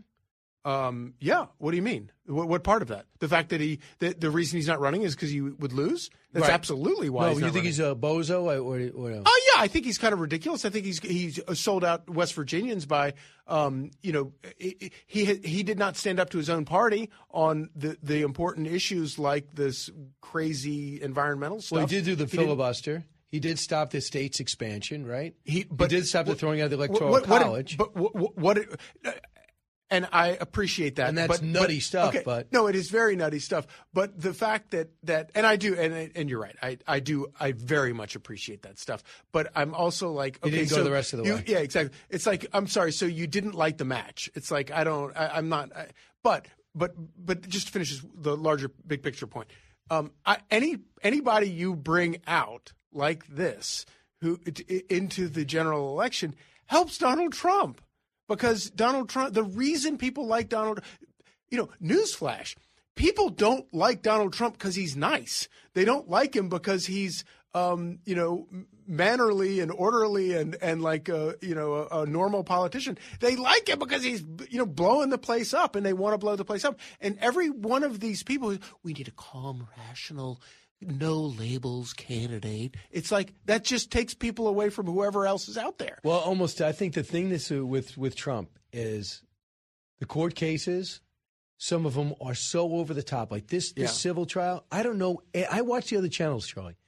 Um, yeah. What do you mean? What, what part of that? The fact that he, that the reason he's not running is because he would lose? That's right. absolutely why no, he's you not think running. he's a bozo? Or, or, or Oh, yeah. I think he's kind of ridiculous. I think he's he's sold out West Virginians by, um, you know, he, he he did not stand up to his own party on the, the important issues like this crazy environmental stuff. Well, he did do the he filibuster. Did, he did stop the state's expansion, right? He, but, he did stop what, the throwing out of the electoral what, what, college. But what, what, what uh, and I appreciate that. And that's but, nutty but, stuff. Okay, but no, it is very nutty stuff. But the fact that, that and I do, and and you're right. I, I do. I very much appreciate that stuff. But I'm also like, okay, he didn't so go the rest of the you, way. Yeah, exactly. It's like, I'm sorry. So you didn't like the match. It's like, I don't, I, I'm not, I, but, but, but just to finish this, the larger big picture point. Um, I, any, anybody you bring out like this who into the general election helps Donald Trump. Because Donald Trump, the reason people like Donald, you know, newsflash, people don't like Donald Trump because he's nice. They don't like him because he's, um, you know, mannerly and orderly and, and like, a, you know, a, a normal politician. They like him because he's, you know, blowing the place up and they want to blow the place up. And every one of these people, we need a calm, rational, no labels candidate. It's like that just takes people away from whoever else is out there. Well, almost. I think the thing this uh, with with Trump is the court cases. Some of them are so over the top, like this this Yeah. civil trial. I don't know. I watch the other channels, Charlie.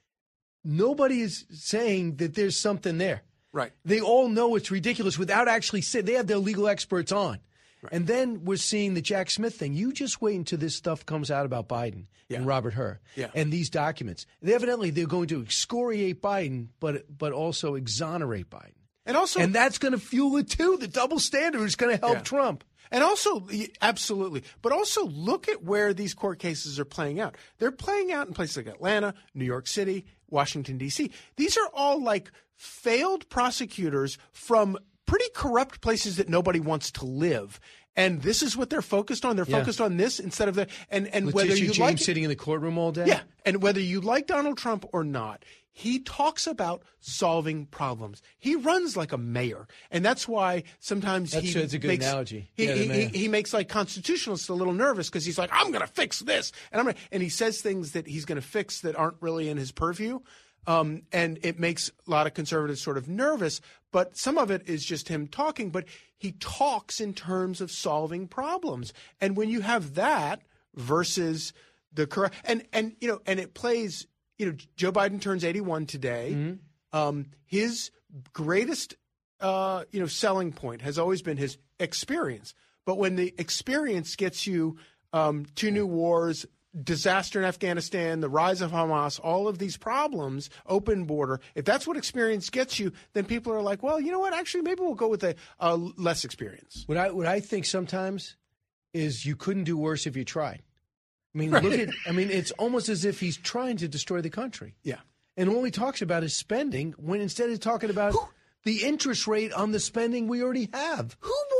Nobody is saying that there's something there. Right. They all know it's ridiculous without actually saying. They have their legal experts on. Right. And then we're seeing the Jack Smith thing. You just wait until this stuff comes out about Biden Yeah. and Robert Hur Yeah. and these documents. They evidently, they're going to excoriate Biden, but but also exonerate Biden. And also, and that's going to fuel it too. The double standard is going to help Yeah. Trump. And also, absolutely. But also look at where these court cases are playing out. They're playing out in places like Atlanta, New York City, Washington, D C. These are all like failed prosecutors from pretty corrupt places that nobody wants to live. And this is what they're focused on. They're Yeah. focused on this instead of the and, and Letitia whether you James like it, sitting in the courtroom all day. yeah, and whether you like Donald Trump or not, he talks about solving problems. He runs like a mayor, and that's why sometimes That's, he that's a good makes, analogy. He, Yeah, the he, he, mayor. he makes like constitutionalists a little nervous because he's like, I'm going to fix this, and I'm gonna, and he says things that he's going to fix that aren't really in his purview. Um, and it makes a lot of conservatives sort of nervous, but some of it is just him talking. But he talks in terms of solving problems, and when you have that versus the correct, and and you know, and it plays. You know, Joe Biden turns eighty-one today. Mm-hmm. Um, his greatest, uh, you know, selling point has always been his experience. But when the experience gets you um, two new wars, disaster in Afghanistan, the rise of Hamas, all of these problems, open border, if that's what experience gets you, then people are like, well, you know what? Actually, maybe we'll go with a, a less experience. What I what I think sometimes is you couldn't do worse if you tried. I mean, Right. look at. I mean, it's almost as if he's trying to destroy the country. Yeah. And all he talks about is spending, when instead of talking about the interest rate on the spending we already have. Who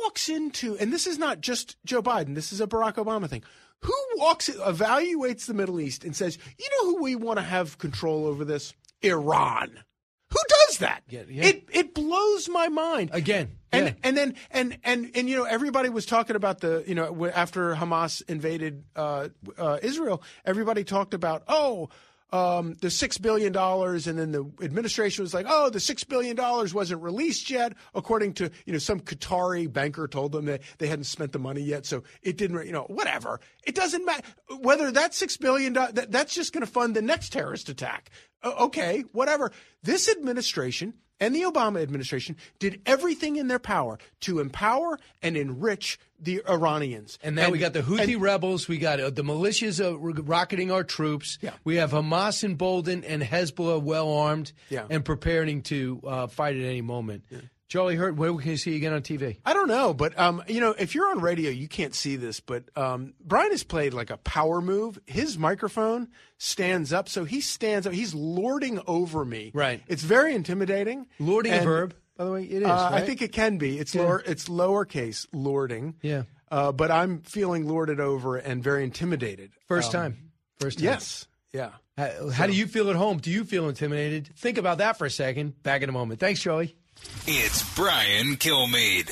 walks into, and this is not just Joe Biden, this is a Barack Obama thing. Who walks, evaluates the Middle East and says, you know who we want to have control over this? Iran. Who does that? Yeah, yeah. It it blows my mind. Again. And yeah. and then and, and and you know, everybody was talking about the, you know, after Hamas invaded uh, uh, Israel, everybody talked about, oh, Um, the six billion dollars, and then the administration was like, oh, the six billion dollars wasn't released yet, according to, you know, some Qatari banker told them that they hadn't spent the money yet, so it didn't, you know, whatever. It doesn't matter. Whether that six billion dollars, that, that's just going to fund the next terrorist attack. Uh, okay, whatever. This administration and the Obama administration did everything in their power to empower and enrich the Iranians. And now and, we got the Houthi and, rebels. We got uh, the militias uh, rocketing our troops. Yeah. We have Hamas emboldened and Hezbollah well armed yeah. and preparing to uh, fight at any moment. Yeah. Charlie Hurt, where can you see you again on T V? I don't know, but um, you know, if you're on radio, you can't see this, but um, Brian has played like a power move. His microphone stands up, so he stands up. He's lording over me. Right. It's very intimidating. Lording and, a verb, by the way. It is. Uh, right? I think it can be. It's yeah. lower. It's lowercase lording. Yeah. Uh, but I'm feeling lorded over and very intimidated. First um, time. First time. Yes. Yeah. How, how do you feel at home? Do you feel intimidated? Think about that for a second. Back in a moment. Thanks, Charlie. It's Brian Kilmeade.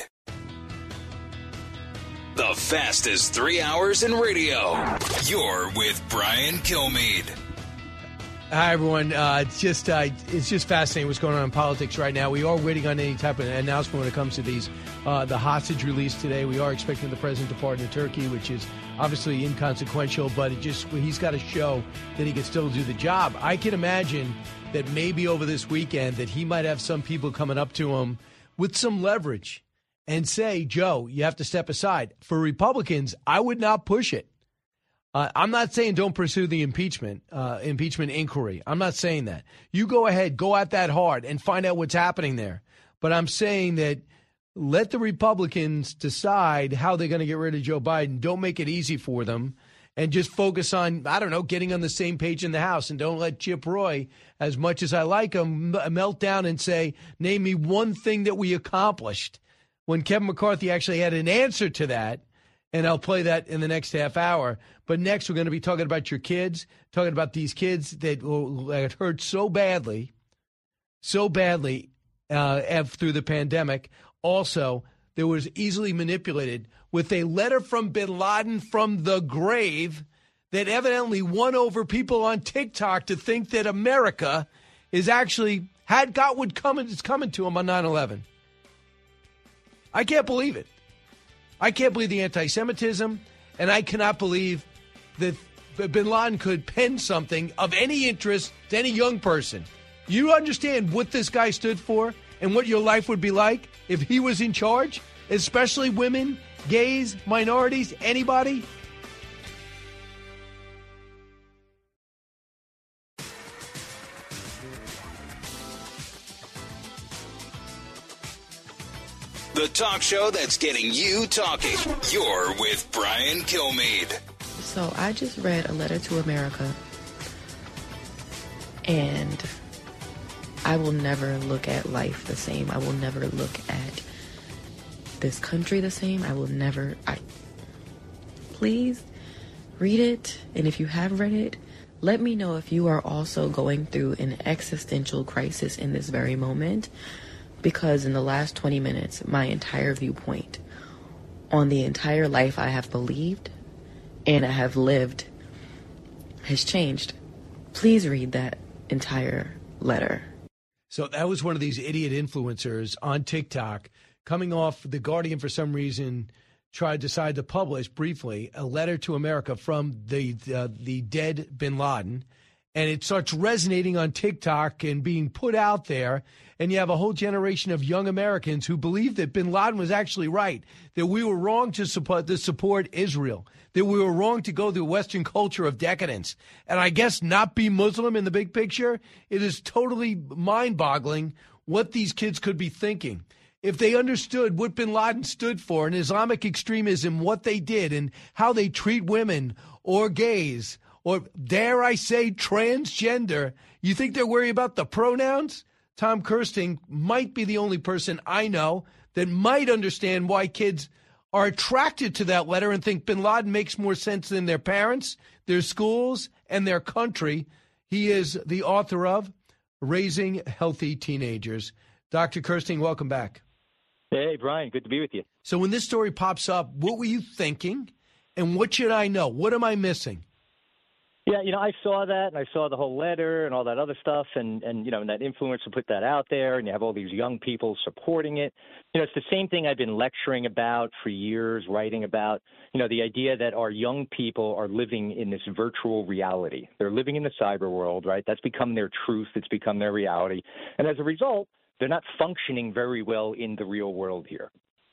The fastest three hours in radio. You're with Brian Kilmeade. Hi, everyone. Uh, it's just uh, it's just fascinating what's going on in politics right now. We are waiting on any type of announcement when it comes to these. Uh, the hostage release today. We are expecting the president to pardon Turkey, which is obviously inconsequential, but it just he's got to show that he can still do the job. I can imagine that maybe over this weekend that he might have some people coming up to him with some leverage and say, Joe, you have to step aside. For Republicans, I would not push it. Uh, I'm not saying don't pursue the impeachment, uh, impeachment inquiry. I'm not saying that. You go ahead, go at that hard and find out what's happening there. But I'm saying that let the Republicans decide how they're going to get rid of Joe Biden. Don't make it easy for them and just focus on, I don't know, getting on the same page in the House. And don't let Chip Roy, as much as I like him, melt down and say, name me one thing that we accomplished, when Kevin McCarthy actually had an answer to that. And I'll play that in the next half hour. But next, we're going to be talking about your kids, talking about these kids that got hurt so badly, so badly uh, through the pandemic. Also, they was easily manipulated with a letter from bin Laden from the grave that evidently won over people on TikTok to think that America is actually had got what coming is coming to him on nine eleven. I can't believe it. I can't believe the anti-Semitism, and I cannot believe that bin Laden could pen something of any interest to any young person. You understand what this guy stood for and what your life would be like if he was in charge, especially women, gays, minorities, anybody? The talk show that's getting you talking. You're with Brian Kilmeade. So I just read A Letter to America, and I will never look at life the same. I will never look at this country the same. I will never, I, please read it. And if you have read it, let me know if you are also going through an existential crisis in this very moment. Because in the last twenty minutes, my entire viewpoint on the entire life I have believed and I have lived has changed. Please read that entire letter. So that was one of these idiot influencers on TikTok coming off The Guardian for some reason tried to decide to publish briefly a letter to America from the uh, the dead bin Laden. And it starts resonating on TikTok and being put out there. And you have a whole generation of young Americans who believe that bin Laden was actually right, that we were wrong to support, to support Israel, that we were wrong to go the Western culture of decadence. And I guess not be Muslim in the big picture. It is totally mind-boggling what these kids could be thinking. If they understood what bin Laden stood for and Islamic extremism, what they did and how they treat women or gays, or dare I say transgender, you think they're worried about the pronouns? Tom Kirsten might be the only person I know that might understand why kids are attracted to that letter and think bin Laden makes more sense than their parents, their schools, and their country. He is the author of Raising Healthy Teenagers. Doctor Kirstein, welcome back. Hey, Brian, good to be with you. So when this story pops up, what were you thinking, and what should I know? What am I missing? Yeah, you know, I saw that, and I saw the whole letter and all that other stuff, and, and you know, and that influencer put that out there, and you have all these young people supporting it. You know, it's the same thing I've been lecturing about for years, writing about, you know, the idea that our young people are living in this virtual reality. They're living in the cyber world, right? That's become their truth. It's become their reality. And as a result, they're not functioning very well in the real world here.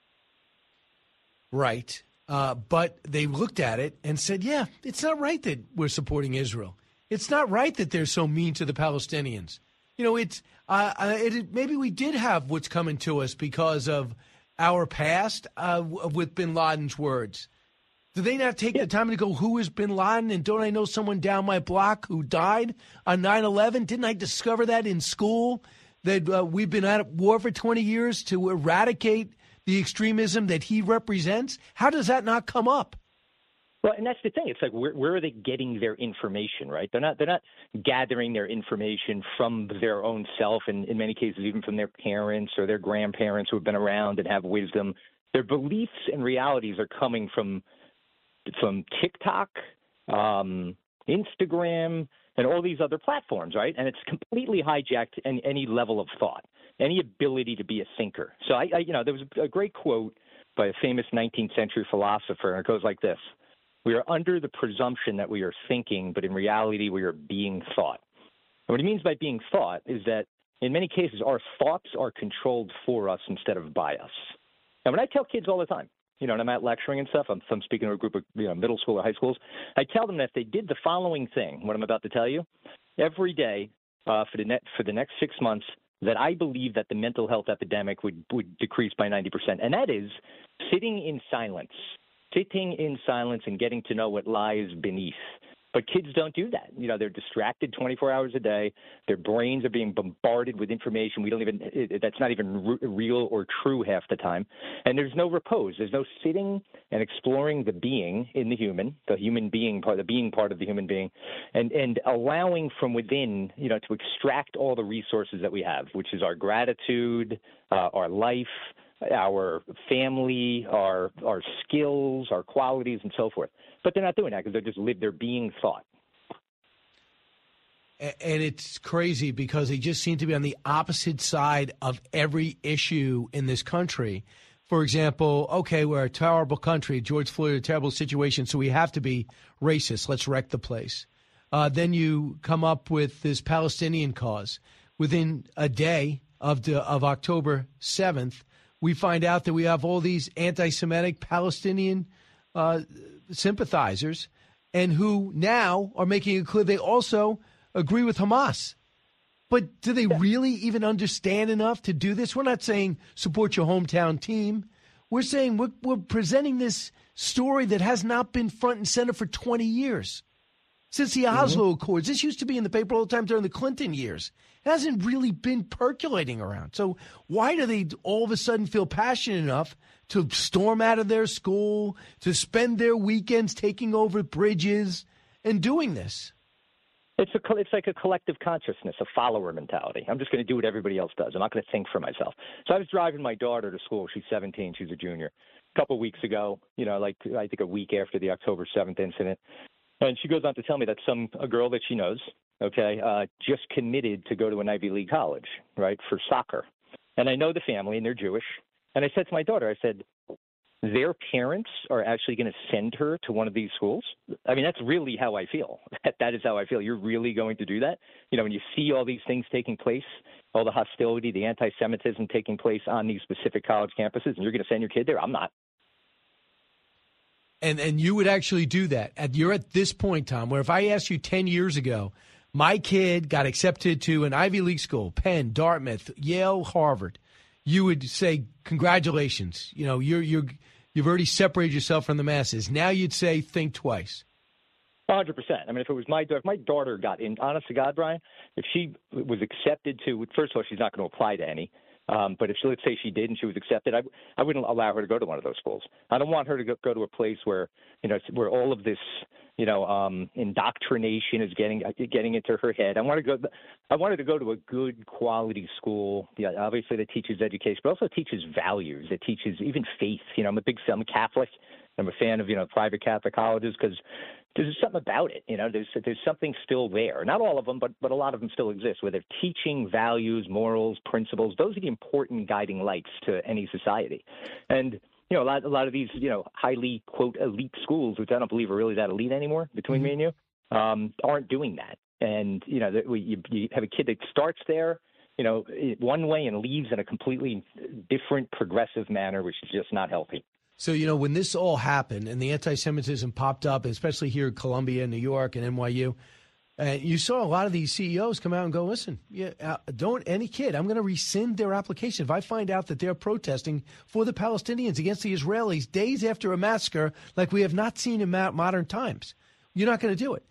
Right. Uh, but they looked at it and said, yeah, it's not right that we're supporting Israel. It's not right that they're so mean to the Palestinians. You know, it's uh, it, maybe we did have what's coming to us because of our past uh, with bin Laden's words. Do they not take yeah. the time to go, who is bin Laden? And don't I know someone down my block who died on nine eleven? Didn't I discover that in school? That uh, we've been at war for twenty years to eradicate the extremism that he represents? How does that not come up? Well, and that's the thing. It's like, where, where are they getting their information, right? They're not they're not gathering their information from their own self, and in many cases even from their parents or their grandparents who have been around and have wisdom. Their beliefs and realities are coming from from TikTok, um, Instagram, and all these other platforms, right? And it's completely hijacked any, any level of thought, any ability to be a thinker. So, I, I, you know, there was a great quote by a famous nineteenth century philosopher, and it goes like this: "We are under the presumption that we are thinking, but in reality we are being thought." And what he means by being thought is that in many cases our thoughts are controlled for us instead of by us. And when I tell kids all the time, you know, and I'm out lecturing and stuff, I'm, I'm speaking to a group of, you know, middle school or high schools, I tell them that if they did the following thing, what I'm about to tell you, every day uh, for the net, for the next six months, that I believe that the mental health epidemic would, would decrease by ninety percent. And that is sitting in silence, sitting in silence and getting to know what lies beneath. But kids don't do that. You know, they're distracted twenty-four hours a day. Their brains are being bombarded with information we don't even – that's not even r- real or true half the time. And there's no repose. There's no sitting and exploring the being in the human, the human being part, the being part of the human being, and, and allowing from within, you know, to extract all the resources that we have, which is our gratitude, uh, our life, our family, our our skills, our qualities, and so forth. But they're not doing that because they're just live. They're being thought. And it's crazy because they just seem to be on the opposite side of every issue in this country. For example, okay, we're a terrible country, George Floyd, a terrible situation, so we have to be racist. Let's wreck the place. Uh, then you come up with this Palestinian cause. Within a day of the, of October seventh, we find out that we have all these anti-Semitic Palestinian uh, sympathizers and who now are making it clear they also agree with Hamas. But do they really even understand enough to do this? We're not saying support your hometown team. We're saying we're, we're presenting this story that has not been front and center for twenty years. Since the Oslo mm-hmm. Accords. This used to be in the paper all the time during the Clinton years. It hasn't really been percolating around. So why do they all of a sudden feel passionate enough to storm out of their school, to spend their weekends taking over bridges and doing this? It's a, it's like a collective consciousness, a follower mentality. I'm just going to do what everybody else does. I'm not going to think for myself. So I was driving my daughter to school. She's seventeen. She's a junior. A couple of weeks ago, you know, like I think a week after the October seventh incident. And she goes on to tell me that some a girl that she knows, okay, uh, just committed to go to an Ivy League college, right, for soccer. And I know the family, and they're Jewish. And I said to my daughter, I said, their parents are actually going to send her to one of these schools? I mean, that's really how I feel. That, that is how I feel. You're really going to do that? You know, when you see all these things taking place, all the hostility, the anti-Semitism taking place on these specific college campuses, and you're going to send your kid there? I'm not. And and you would actually do that. At, you're at this point, Tom, where if I asked you ten years ago, my kid got accepted to an Ivy League school, Penn, Dartmouth, Yale, Harvard, you would say, congratulations. You know, you're you're you've already separated yourself from the masses. Now you'd say, think twice. one hundred percent. I mean, if it was my if my daughter got in, honest to God, Brian, if she was accepted to, first of all, she's not going to apply to any. Um, but if she, let's say she did and she was accepted, I, I wouldn't allow her to go to one of those schools. I don't want her to go, go to a place where, you know, where all of this, you know, um, indoctrination is getting getting into her head. I want to go. I want her to go to a good quality school. Yeah, obviously that teaches education, but also teaches values. It teaches even faith. You know, I'm a big, I'm a Catholic. I'm a fan of, you know, private Catholic colleges because there's something about it. You know, there's there's something still there. Not all of them, but but a lot of them still exist, where they're teaching values, morals, principles. Those are the important guiding lights to any society. And, you know, a lot, a lot of these, you know, highly, quote, elite schools, which I don't believe are really that elite anymore, between mm-hmm. me and you, um, aren't doing that. And, you know, that we, you, you have a kid that starts there, you know, one way and leaves in a completely different progressive manner, which is just not healthy. So, you know, when this all happened and the anti-Semitism popped up, especially here in Columbia, New York, and N Y U, uh, you saw a lot of these C E Os come out and go, listen, yeah, uh, don't any kid, I'm going to rescind their application. If I find out that they're protesting for the Palestinians against the Israelis days after a massacre like we have not seen in ma- modern times, you're not going to do it.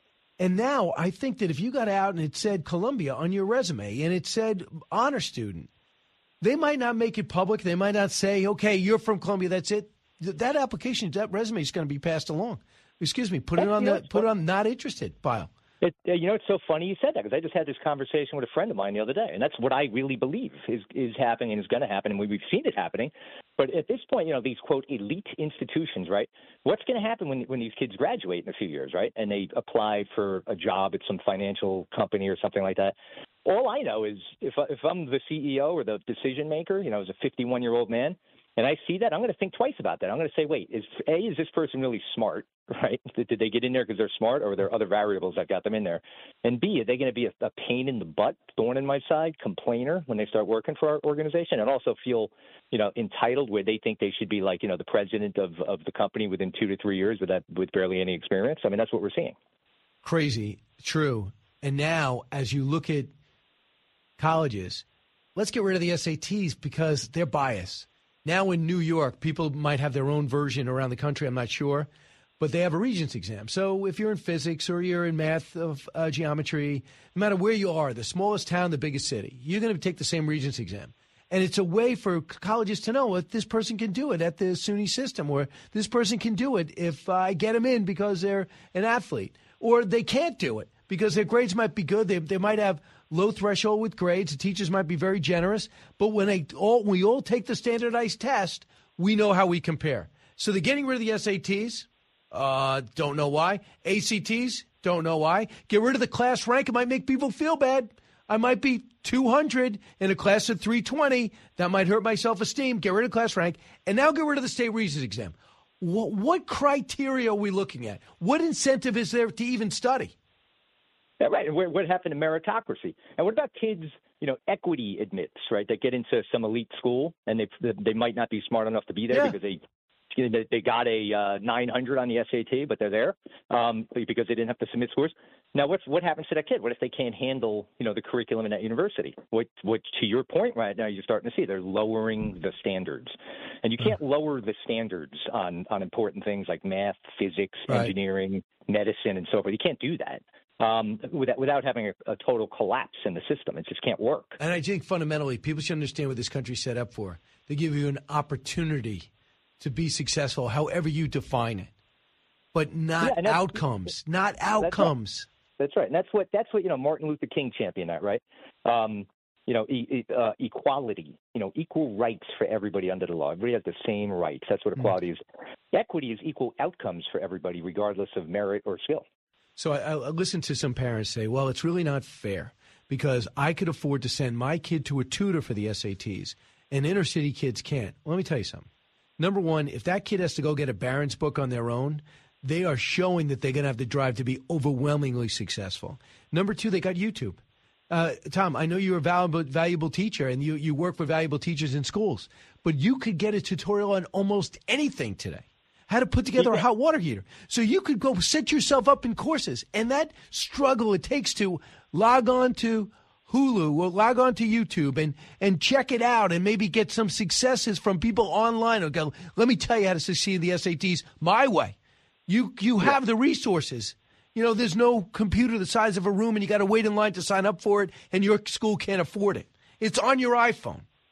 And now I think that if you got out and it said Columbia on your resume and it said honor student, they might not make it public. They might not say, okay, you're from Columbia, that's it. That application, that resume is going to be passed along. Excuse me, put it on the put it on not interested pile. It, you know, it's so funny you said that, because I just had this conversation with a friend of mine the other day, and that's what I really believe is is happening and is going to happen, and we've seen it happening. But at this point, you know, these, quote, elite institutions, right, what's going to happen when when these kids graduate in a few years, right, and they apply for a job at some financial company or something like that? All I know is if, if I'm the C E O or the decision maker, you know, as a fifty-one-year-old man, and I see that, I'm going to think twice about that. I'm going to say, wait, is A, is this person really smart, right? Did, did they get in there because they're smart, or are there other variables that got them in there? And B, are they going to be a, a pain in the butt, thorn in my side, complainer when they start working for our organization, and also feel, you know, entitled where they think they should be like, you know, the president of, of the company within two to three years with that, with barely any experience? I mean, that's what we're seeing. Crazy, true. And now, as you look at colleges, let's get rid of the S A Ts because they're biased. Now in New York, people might have their own version around the country, I'm not sure, but they have a Regents exam. So if you're in physics or you're in math, of uh, geometry, no matter where you are, the smallest town, the biggest city, you're going to take the same Regents exam. And it's a way for colleges to know if this person can do it at the SUNY system, or this person can do it if I get them in because they're an athlete, or they can't do it because their grades might be good. They, they might have low threshold with grades. The teachers might be very generous. But when they all, we all take the standardized test, we know how we compare. So they're getting rid of the S A Ts. Uh, don't know why. A C Ts. Don't know why. Get rid of the class rank. It might make people feel bad. I might be two hundred in a class of three twenty. That might hurt my self-esteem. Get rid of class rank. And now get rid of the state Regents exam. What, what criteria are we looking at? What incentive is there to even study? Yeah, right. And what happened to meritocracy? And what about kids, you know, equity admits, right, that get into some elite school and they they might not be smart enough to be there yeah. because they they got a uh, nine hundred on the S A T, but they're there um, because they didn't have to submit scores. Now, what's what happens to that kid? What if they can't handle, you know, the curriculum in that university? What, what to your point right now, you're starting to see they're lowering the standards, and you can't lower the standards on on important things like math, physics, right. engineering, medicine, and so forth. You can't do that. Um, without, without having a, a total collapse in the system. It just can't work. And I think fundamentally people should understand what this country's set up for. They give you an opportunity to be successful, however you define it, but not yeah, outcomes, not outcomes. That's right. That's right. And that's what, that's what, you know, Martin Luther King championed that, right? Um, you know, e- uh, equality, you know, equal rights for everybody under the law. Everybody has the same rights. That's what equality mm-hmm. is. Equity is equal outcomes for everybody, regardless of merit or skill. So I, I listen to some parents say, well, it's really not fair because I could afford to send my kid to a tutor for the S A Ts and inner city kids can't. Well, let me tell you something. Number one, if that kid has to go get a Barron's book on their own, they are showing that they're going to have the drive to be overwhelmingly successful. Number two, they got YouTube. Uh, Tom, I know you're a valuable, valuable teacher and you, you work with valuable teachers in schools, but you could get a tutorial on almost anything today. How to put together a hot water heater. So you could go set yourself up in courses. And that struggle it takes to log on to Hulu or log on to YouTube and, and check it out and maybe get some successes from people online. Or go, let me tell you how to succeed in the S A Ts my way. You you have the resources. You know, there's no computer the size of a room and you got to wait in line to sign up for it and your school can't afford it. It's on your iPhone.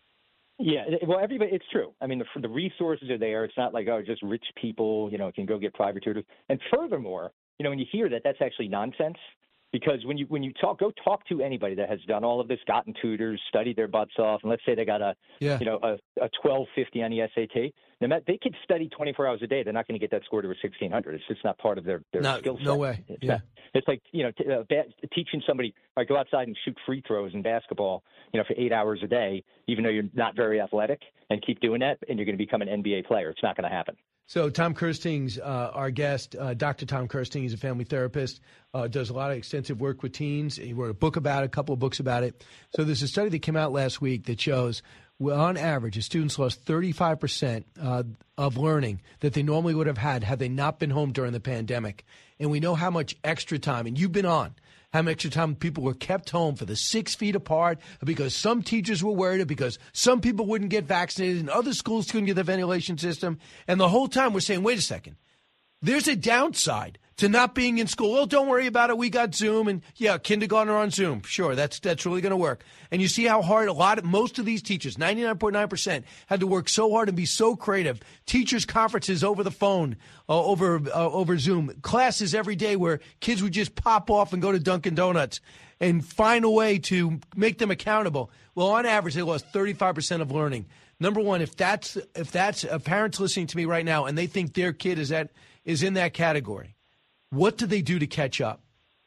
Yeah, well, everybody, it's true. I mean, the, the resources are there. It's not like, oh, just rich people, you know, can go get private tutors. And furthermore, you know, when you hear that, that's actually nonsense. Because when you when you talk, go talk to anybody that has done all of this, gotten tutors, studied their butts off, and let's say they got a, yeah. you know, a, a twelve fifty on the S A T. No matter, they could study twenty-four hours a day. They're not going to get that score to a sixteen hundred. It's just not part of their, their no, skill set. No way. It's, yeah. not, it's like, you know, t- uh, ba- teaching somebody, all right, go outside and shoot free throws in basketball, you know, for eight hours a day, even though you're not very athletic, and keep doing that, and you're going to become an N B A player. It's not going to happen. So Tom Kirsting's uh, our guest, uh, Doctor Tom Kirsting. He's a family therapist, uh, does a lot of extensive work with teens. He wrote a book about it, a couple of books about it. So there's a study that came out last week that shows, well, on average, students lost thirty-five percent uh, of learning that they normally would have had had they not been home during the pandemic. And we know how much extra time, and you've been on, how much extra time people were kept home for the six feet apart because some teachers were worried, because some people wouldn't get vaccinated and other schools couldn't get the ventilation system. And the whole time we're saying, wait a second, there's a downside to not being in school. Well, don't worry about it. We got Zoom, and yeah, kindergartner on Zoom. Sure, that's that's really going to work. And you see how hard a lot of, most of these teachers, ninety-nine point nine percent, had to work so hard and be so creative. Teachers' conferences over the phone, uh, over uh, over Zoom, classes every day where kids would just pop off and go to Dunkin' Donuts and find a way to make them accountable. Well, on average, they lost thirty-five percent of learning. Number one, if that's if that's uh, parents listening to me right now and they think their kid is at is in that category, what do they do to catch up?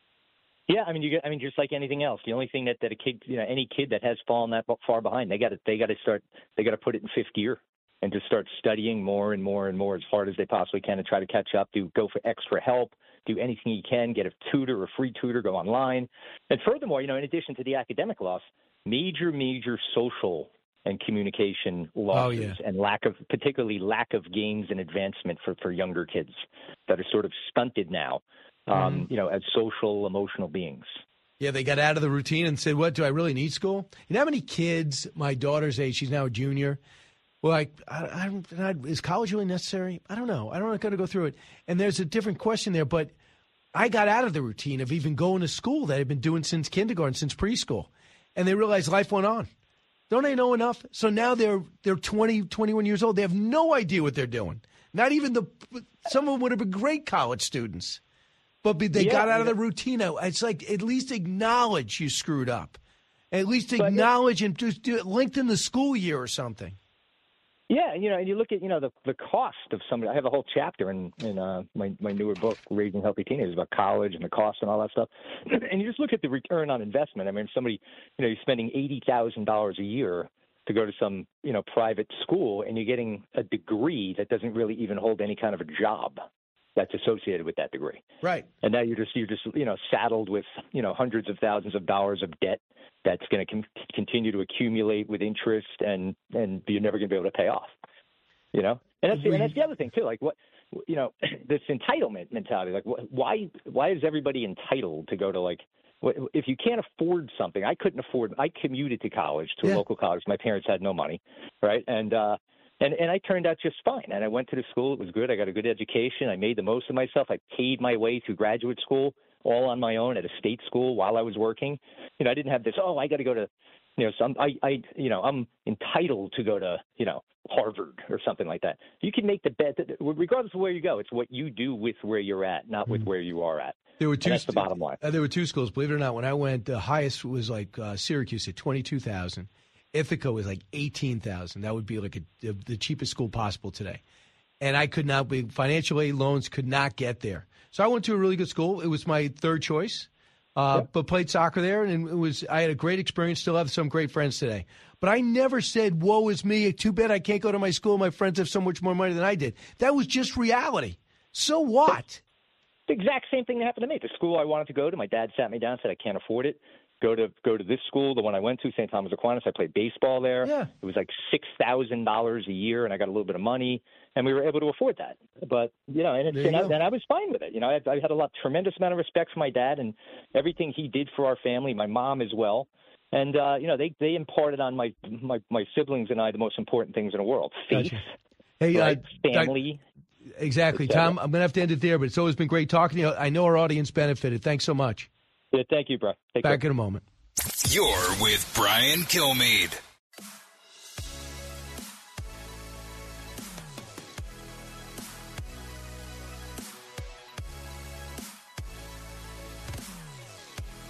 Yeah, I mean, you get, I mean, just like anything else, the only thing that, that a kid, you know, any kid that has fallen that far behind, they got to, they got to start, they got to put it in fifth gear and just start studying more and more and more as hard as they possibly can to try to catch up. Do go for extra help, do anything you can, get a tutor, a free tutor, go online. And furthermore, you know, in addition to the academic loss, major, major social and communication losses, oh, yeah. and lack of, particularly lack of gains and advancement for, for younger kids that are sort of stunted now, um, mm-hmm. you know, as social, emotional beings. Yeah, they got out of the routine and said, what, do I really need school? You know how many kids my daughter's age, she's now a junior, well, I, I, I, is college really necessary? I don't know. I don't know. I'm going to go through it. And there's a different question there, but I got out of the routine of even going to school that I've been doing since kindergarten, since preschool. And they realized life went on. Don't they know enough? So now they're they're twenty, twenty-one years old. They have no idea what they're doing. Not even the – some of them would have been great college students. But they yeah, got out of the routine. It's like at least acknowledge you screwed up. At least acknowledge and just do it, lengthen the school year or something. Yeah, you know, and you look at, you know, the the cost of somebody. I have a whole chapter in, in uh, my, my newer book, Raising Healthy Teenagers, about college and the cost and all that stuff. And you just look at the return on investment. I mean, somebody, you know, you're spending eighty thousand dollars a year to go to some, you know, private school, and you're getting a degree that doesn't really even hold any kind of a job that's associated with that degree. Right. And now you're just, you're just, you know, saddled with, you know, hundreds of thousands of dollars of debt that's going to com- continue to accumulate with interest, and, and you're never going to be able to pay off, you know? And that's, the, and that's the other thing too. Like what, you know, this entitlement mentality, like wh- why, why is everybody entitled to go to, like, if you can't afford something? I couldn't afford, I commuted to college, to yeah. a local college. My parents had no money. Right. And, uh, And and I turned out just fine. And I went to the school. It was good. I got a good education. I made the most of myself. I paid my way through graduate school all on my own at a state school while I was working. You know, I didn't have this, oh, I got to go to, you know, some, I, I, you know, I'm entitled to go to, you know, Harvard or something like that. You can make the bet that regardless of where you go, it's what you do with where you're at, not with where you are at. There were two. And that's the bottom line. Uh, there were two schools. Believe it or not, when I went, the highest was like uh, Syracuse at twenty-two thousand. Ithaca was like eighteen thousand. That would be like a, a, the cheapest school possible today. And I could not be, financial aid loans could not get there. So I went to a really good school. It was my third choice, uh, yep. but played soccer there. And it was, I had a great experience, still have some great friends today. But I never said, woe is me, too bad I can't go to my school. My friends have so much more money than I did. That was just reality. So what? The exact same thing that happened to me. The school I wanted to go to, my dad sat me down and said, I can't afford it. Go to go to this school, the one I went to, Saint Thomas Aquinas. I played baseball there. Yeah. It was like six thousand dollars a year, and I got a little bit of money, and we were able to afford that. But, you know, and, it's, and, I, and I was fine with it. You know, I, I had a lot, tremendous amount of respect for my dad and everything he did for our family, my mom as well. And, uh, you know, they, they imparted on my, my, my siblings and I the most important things in the world. Faith, gotcha. Hey, right? uh, family. Exactly. Tom, I'm going to have to end it there, but it's always been great talking to you. I know our audience benefited. Thanks so much. Yeah, thank you, bro. Take Back care. in a moment. You're with Brian Kilmeade.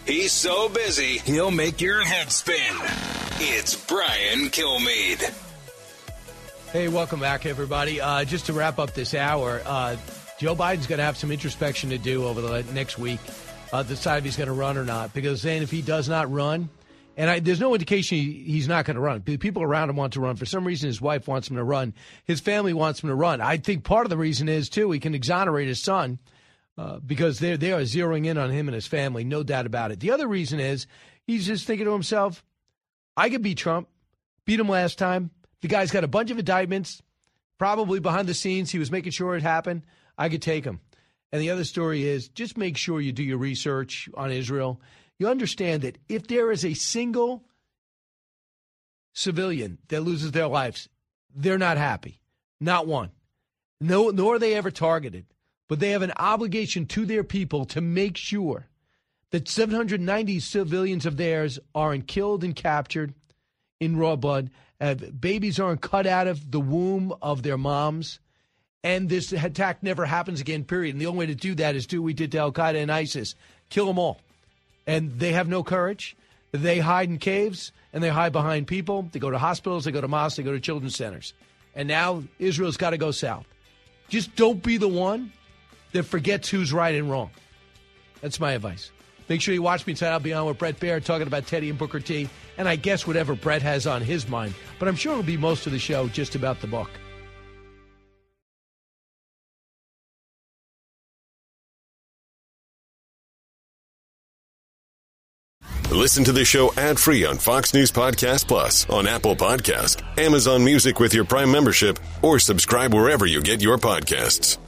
He's so busy, he'll make your head spin. It's Brian Kilmeade. Hey, welcome back, everybody. Uh, just to wrap up this hour, uh, Joe Biden's going to have some introspection to do over the next week, uh, decide if he's going to run or not. Because then if he does not run, and I, there's no indication he, he's not going to run. The people around him want to run. For some reason, his wife wants him to run. His family wants him to run. I think part of the reason is, too, he can exonerate his son. Uh, because they're, they are zeroing in on him and his family, no doubt about it. The other reason is he's just thinking to himself, I could beat Trump, beat him last time. The guy's got a bunch of indictments, probably behind the scenes. He was making sure it happened. I could take him. And the other story is just make sure you do your research on Israel. You understand that if there is a single civilian that loses their lives, they're not happy. Not one. No, nor are they ever targeted. But they have an obligation to their people to make sure that seven hundred ninety civilians of theirs aren't killed and captured in raw blood, uh, babies aren't cut out of the womb of their moms, and this attack never happens again, period. And the only way to do that is do what we did to Al-Qaeda and ISIS. Kill them all. And they have no courage. They hide in caves, and they hide behind people. They go to hospitals, they go to mosques, they go to children's centers. And now Israel's got to go south. Just don't be the one that forgets who's right and wrong. That's my advice. Make sure you watch me tonight. I'll be on with Brett Baird talking about Teddy and Booker T. And I guess whatever Brett has on his mind. But I'm sure it'll be most of the show just about the book. Listen to the show ad-free on Fox News Podcast Plus, on Apple Podcast, Amazon Music with your Prime membership, or subscribe wherever you get your podcasts.